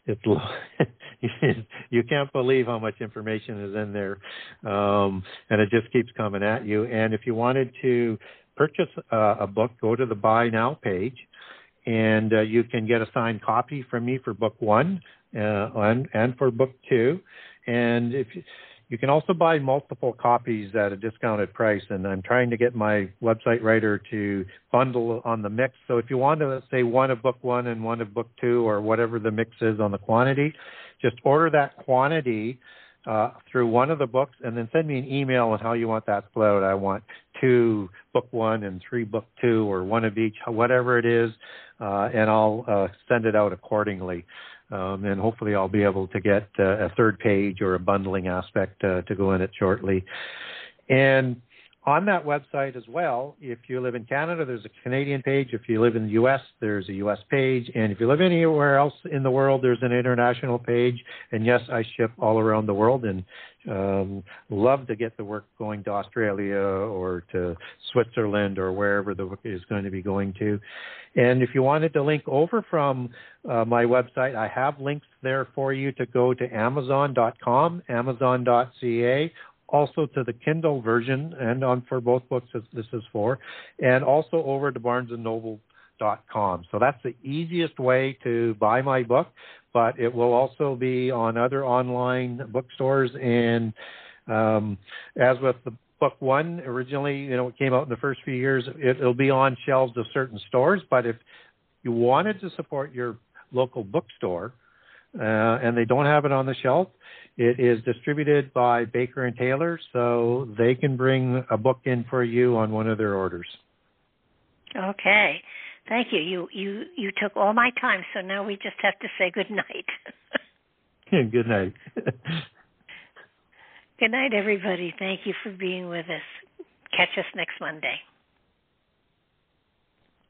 you can't believe how much information is in there, and it just keeps coming at you. And if you wanted to purchase a book, go to the Buy Now page, and you can get a signed copy from me for Book 1 and for Book 2. And if you can also buy multiple copies at a discounted price, and I'm trying to get my website writer to bundle on the mix. So if you want to, let's say, one of Book 1 and one of Book 2, or whatever the mix is on the quantity, just order that quantity through one of the books, and then send me an email on how you want that split out. I want 2 Book 1 and 3 Book 2, or one of each, whatever it is, and I'll send it out accordingly. And hopefully I'll be able to get a third page or a bundling aspect to go in it shortly. And on that website as well, if you live in Canada, there's a Canadian page. If you live in the U.S., there's a U.S. page. And if you live anywhere else in the world, there's an international page. And yes, I ship all around the world, and love to get the work going to Australia or to Switzerland or wherever the book is going to be going to. And if you wanted to link over from my website, I have links there for you to go to Amazon.com, Amazon.ca, also to the Kindle version, and on for both books this is for, and also over to BarnesandNoble.com. So that's the easiest way to buy my book, but it will also be on other online bookstores. And as with the Book 1, originally, it came out in the first few years, it'll be on shelves of certain stores. But if you wanted to support your local bookstore and they don't have it on the shelf, it is distributed by Baker and Taylor, so they can bring a book in for you on one of their orders. Okay. Thank you. You took all my time, so now we just have to say good night. Good night. Good night, everybody. Thank you for being with us. Catch us next Monday.